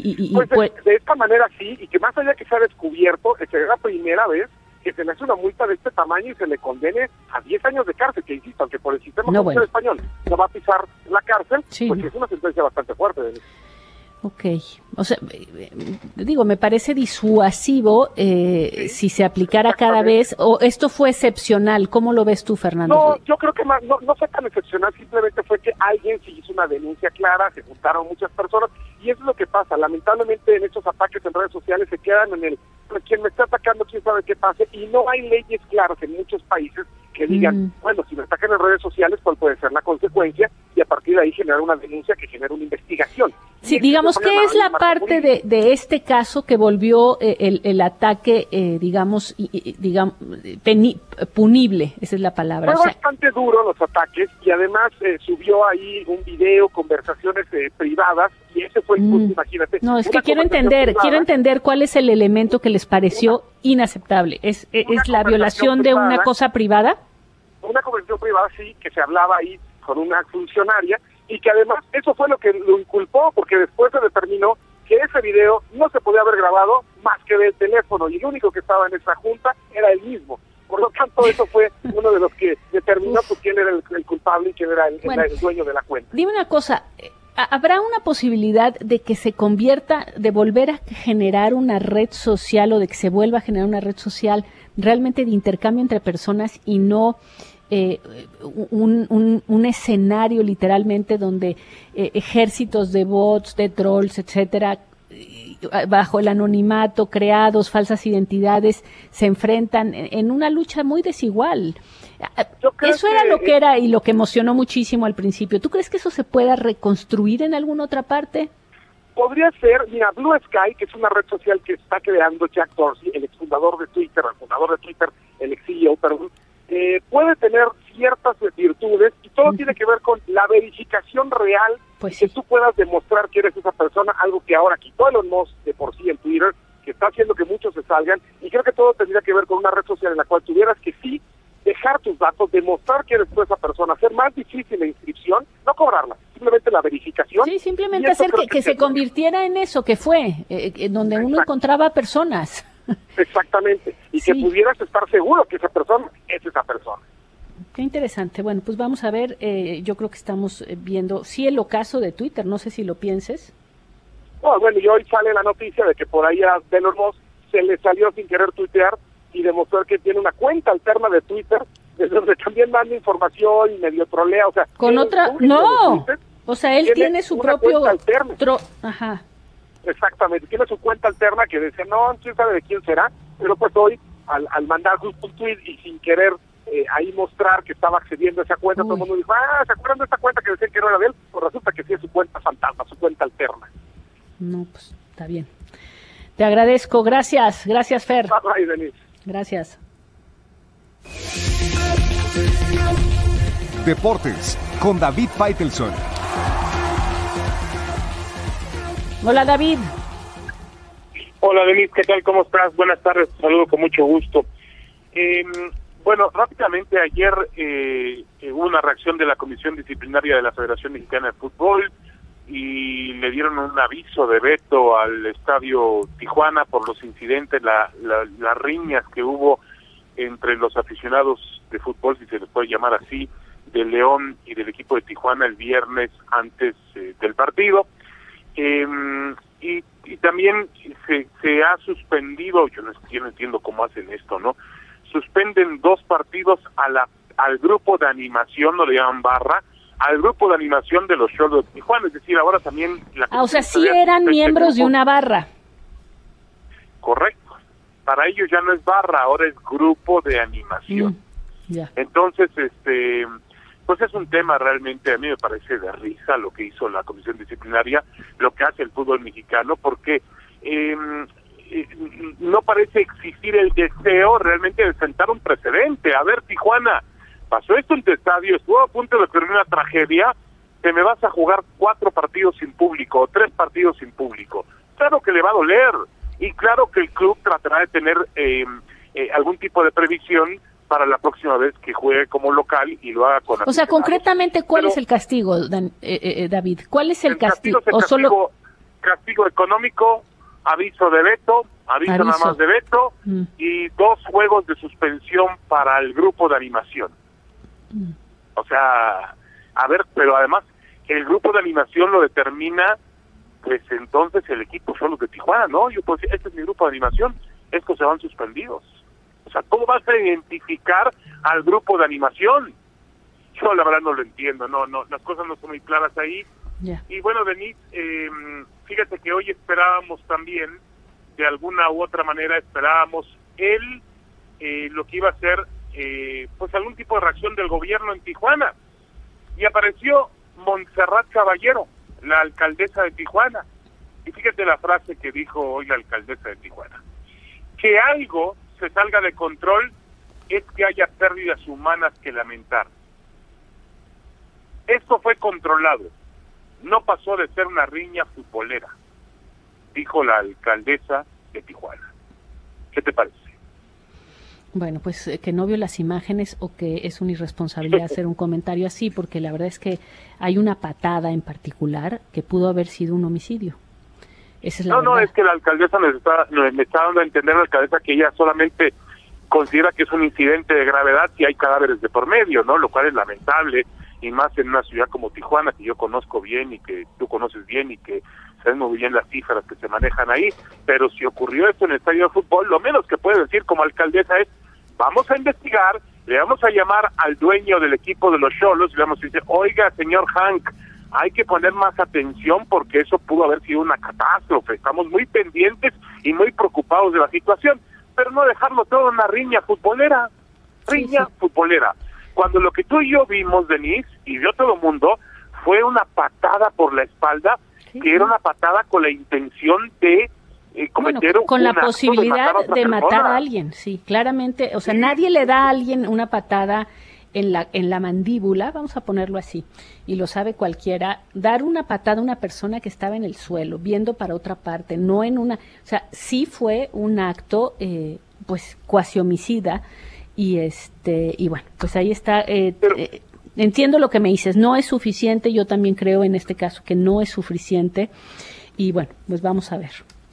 pues de esta manera sí, y que más allá que sea descubierto, sería la primera vez que se le hace una multa de este tamaño y se le condene a 10 años de cárcel, que insisto, aunque por el sistema judicial español no va a pisar la cárcel, pues es una sentencia bastante fuerte. Ok, o sea, digo, me parece disuasivo si se aplicara cada vez, o esto fue excepcional. ¿Cómo lo ves tú, Fernando? No, yo creo que no fue tan excepcional, simplemente fue que alguien se hizo una denuncia clara, se juntaron muchas personas, y eso es lo que pasa. Lamentablemente en estos ataques en redes sociales se quedan en el, quien me está atacando, quién sabe qué pase, y no hay leyes claras en muchos países que digan, bueno, si me atacan en redes sociales, ¿cuál puede ser la consecuencia? Y a partir de ahí generar una denuncia que genere una investigación. Sí, digamos, ¿qué es la parte de este caso que volvió el ataque, digamos, punible? Esa es la palabra. Fue bastante duro los ataques, y además subió ahí un video, conversaciones privadas, y ese fue el punto, imagínate. No, es que quiero entender cuál es el elemento que les pareció inaceptable. ¿Es la violación de una cosa privada? Una conversación privada, sí, que se hablaba ahí con una funcionaria, y que además eso fue lo que lo inculpó, porque después se determinó que ese video no se podía haber grabado más que del teléfono, y el único que estaba en esa junta era él mismo. Por lo tanto, eso fue uno de los que determinó pues, quién era el culpable y quién era el dueño de la cuenta. Dime una cosa, ¿habrá una posibilidad de que se convierta, de volver a generar una red social, o de que se vuelva a generar una red social realmente de intercambio entre personas y no un escenario literalmente donde ejércitos de bots, de trolls, etcétera, bajo el anonimato, creados, falsas identidades, se enfrentan en una lucha muy desigual? Eso era lo que era y lo que emocionó muchísimo al principio. ¿Tú crees que eso se pueda reconstruir en alguna otra parte? Podría ser, mira, Blue Sky, que es una red social que está creando Jack Dorsey, el exfundador de Twitter, el ex CEO, perdón, puede tener ciertas virtudes, y todo tiene que ver con la verificación real, que tú puedas demostrar que eres esa persona, algo que ahora quitó Elon Musk de por sí en Twitter, que está haciendo que muchos se salgan, y creo que todo tendría que ver con una red social en la cual tuvieras que sí dejar tus datos, demostrar que eres tú esa persona, hacer más difícil la inscripción, no cobrarla, simplemente la verificación. Sí, simplemente hacer que se convirtiera en eso que fue, donde uno encontraba personas. Exactamente, y que pudieras estar seguro que esa persona es esa persona. Qué interesante. Bueno, pues vamos a ver, yo creo que estamos viendo, sí, el ocaso de Twitter, no sé si lo pienses. Bueno, y hoy sale la noticia de que por ahí a Elon Musk se le salió sin querer tuitear y demostrar que tiene una cuenta alterna de Twitter, desde donde también manda información y medio trolea, o sea... Con otra... ¡No! O sea, él tiene su propio... alterna. Ajá. Exactamente, tiene su cuenta alterna que dice, no, quién sabe de quién será, pero pues hoy, al mandar justo un tweet y sin querer ahí mostrar que estaba accediendo a esa cuenta, todo el mundo dijo, ¿se acuerdan de esta cuenta que decían que no era de él? Pues resulta que sí es su cuenta fantasma, su cuenta alterna. No, pues, está bien. Te agradezco, gracias, Fer. Bye, Denise. Gracias. Deportes, con David Faitelson. Hola, David. Hola, Denise, ¿qué tal? ¿Cómo estás? Buenas tardes, te saludo con mucho gusto. Bueno, rápidamente ayer hubo una reacción de la Comisión Disciplinaria de la Federación Mexicana de Fútbol y le dieron un aviso de veto al Estadio Tijuana por los incidentes, las riñas que hubo entre los aficionados de fútbol, si se les puede llamar así, de León y del equipo de Tijuana el viernes antes del partido. Y también se ha suspendido, yo no entiendo cómo hacen esto, ¿no? Suspenden 2 partidos al grupo de animación, no le llaman barra, al grupo de animación de los Cholos de Tijuana, es decir, ahora también... o sea, sí eran miembros de una barra. Correcto. Para ellos ya no es barra, ahora es grupo de animación. Entonces, pues es un tema realmente, a mí me parece de risa lo que hizo la Comisión Disciplinaria, lo que hace el fútbol mexicano, porque no parece existir el deseo realmente de sentar un precedente. A ver, Tijuana, pasó esto en tu estadio, estuvo a punto de ocurrir una tragedia, te me vas a jugar 4 partidos sin público o 3 partidos sin público. Claro que le va a doler, y claro que el club tratará de tener algún tipo de previsión para la próxima vez que juegue como local y lo haga con... O sea, concretamente, ¿cuál es el castigo, David? ¿Cuál es el castigo? Castigo económico, aviso de veto, aviso nada más de veto, y 2 juegos de suspensión para el grupo de animación. O sea, a ver, pero además el grupo de animación lo determina pues entonces el equipo son los de Tijuana, ¿no? Yo pues este es mi grupo de animación, estos se van suspendidos. O sea, ¿cómo vas a identificar al grupo de animación? Yo la verdad no lo entiendo, no, las cosas no son muy claras ahí. Yeah. Y bueno, Denise, fíjate que hoy esperábamos también, de alguna u otra manera esperábamos lo que iba a ser pues algún tipo de reacción del gobierno en Tijuana, y apareció Montserrat Caballero, la alcaldesa de Tijuana, y fíjate la frase que dijo hoy la alcaldesa de Tijuana: que algo se salga de control es que haya pérdidas humanas que lamentar. Esto fue controlado, no pasó de ser una riña futbolera, dijo la alcaldesa de Tijuana. ¿Qué te parece? Bueno, pues que no vio las imágenes o que es una irresponsabilidad hacer un comentario así, porque la verdad es que hay una patada en particular que pudo haber sido un homicidio. Esa es la verdad. Es que la alcaldesa me está dando a entender, la alcaldesa, que ella solamente considera que es un incidente de gravedad si hay cadáveres de por medio, ¿no? Lo cual es lamentable, y más en una ciudad como Tijuana, que yo conozco bien y que tú conoces bien y que sabes muy bien las cifras que se manejan ahí. Pero si ocurrió esto en el estadio de fútbol, lo menos que puede decir como alcaldesa es: vamos a investigar, le vamos a llamar al dueño del equipo de los Xolos y le vamos a decir: oiga, señor Hank, hay que poner más atención porque eso pudo haber sido una catástrofe. Estamos muy pendientes y muy preocupados de la situación, pero no dejarlo todo en una riña futbolera. Futbolera. Cuando lo que tú y yo vimos, Denise, y vio todo el mundo, fue una patada por la espalda, que era una patada con la intención de cometer con la posibilidad de matar a alguien, sí, claramente. O sea, nadie le da a alguien una patada en la mandíbula, vamos a ponerlo así, y lo sabe cualquiera. Dar una patada a una persona que estaba en el suelo, viendo para otra parte, no en una... O sea, sí fue un acto, pues, cuasi homicida, y bueno, pues ahí está. Entiendo lo que me dices, no es suficiente, yo también creo en este caso que no es suficiente, y bueno, pues vamos a ver.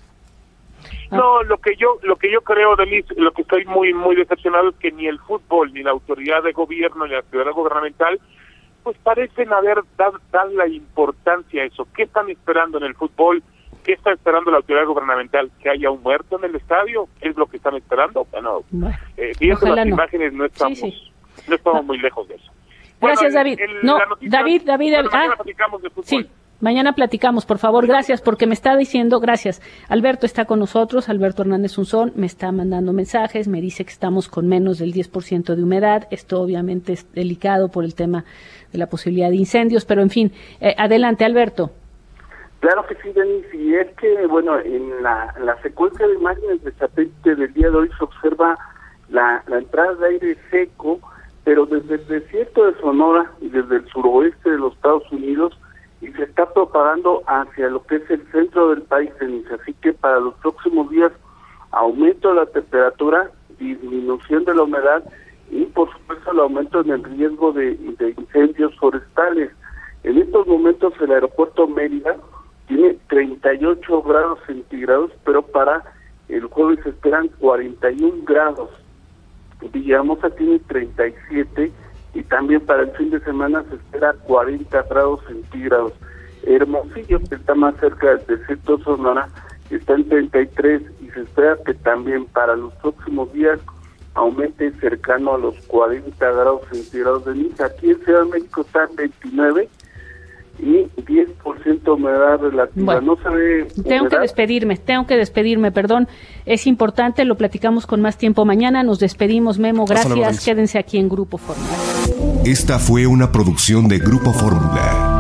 No, lo que yo creo, Denise, lo que estoy muy decepcionado es que ni el fútbol, ni la autoridad de gobierno, ni la autoridad gubernamental, pues parecen haber dado la importancia a eso. ¿Qué están esperando en el fútbol? ¿Qué está esperando la autoridad gubernamental? ¿Que haya un muerto en el estadio? ¿Es lo que están esperando? Bueno, viendo las imágenes no estamos muy lejos de eso. Gracias, David. David. Mañana platicamos de fútbol. Sí. Mañana platicamos, por favor, gracias, porque me está diciendo, gracias, Alberto está con nosotros, Alberto Hernández Unzón, me está mandando mensajes, me dice que estamos con menos del 10% de humedad, esto obviamente es delicado por el tema de la posibilidad de incendios, pero en fin, adelante, Alberto. Claro que sí, Denise, y es que, bueno, en la secuencia de imágenes de satélite del día de hoy se observa la entrada de aire seco, pero desde el desierto de Sonora y desde el suroeste de los Estados Unidos, y se está propagando hacia lo que es el centro del país, Denise. Así que para los próximos días, aumento de la temperatura, disminución de la humedad y por supuesto el aumento en el riesgo de incendios forestales. En estos momentos el aeropuerto Mérida tiene 38 grados centígrados, pero para el jueves se esperan 41 grados. Villahermosa tiene 37 y también para el fin de semana se espera 40 grados centígrados. Hermosillo, que está más cerca del desierto Sonora, está en 33 y se espera que también para los próximos días aumente cercano a los 40 grados centígrados de Niza. Aquí en Ciudad de México está en 29 y 10% humedad relativa. Bueno, no se ve tengo que despedirme, perdón. Es importante, lo platicamos con más tiempo mañana. Nos despedimos, Memo, gracias. Quédense aquí en Grupo Fórmula. Esta fue una producción de Grupo Fórmula.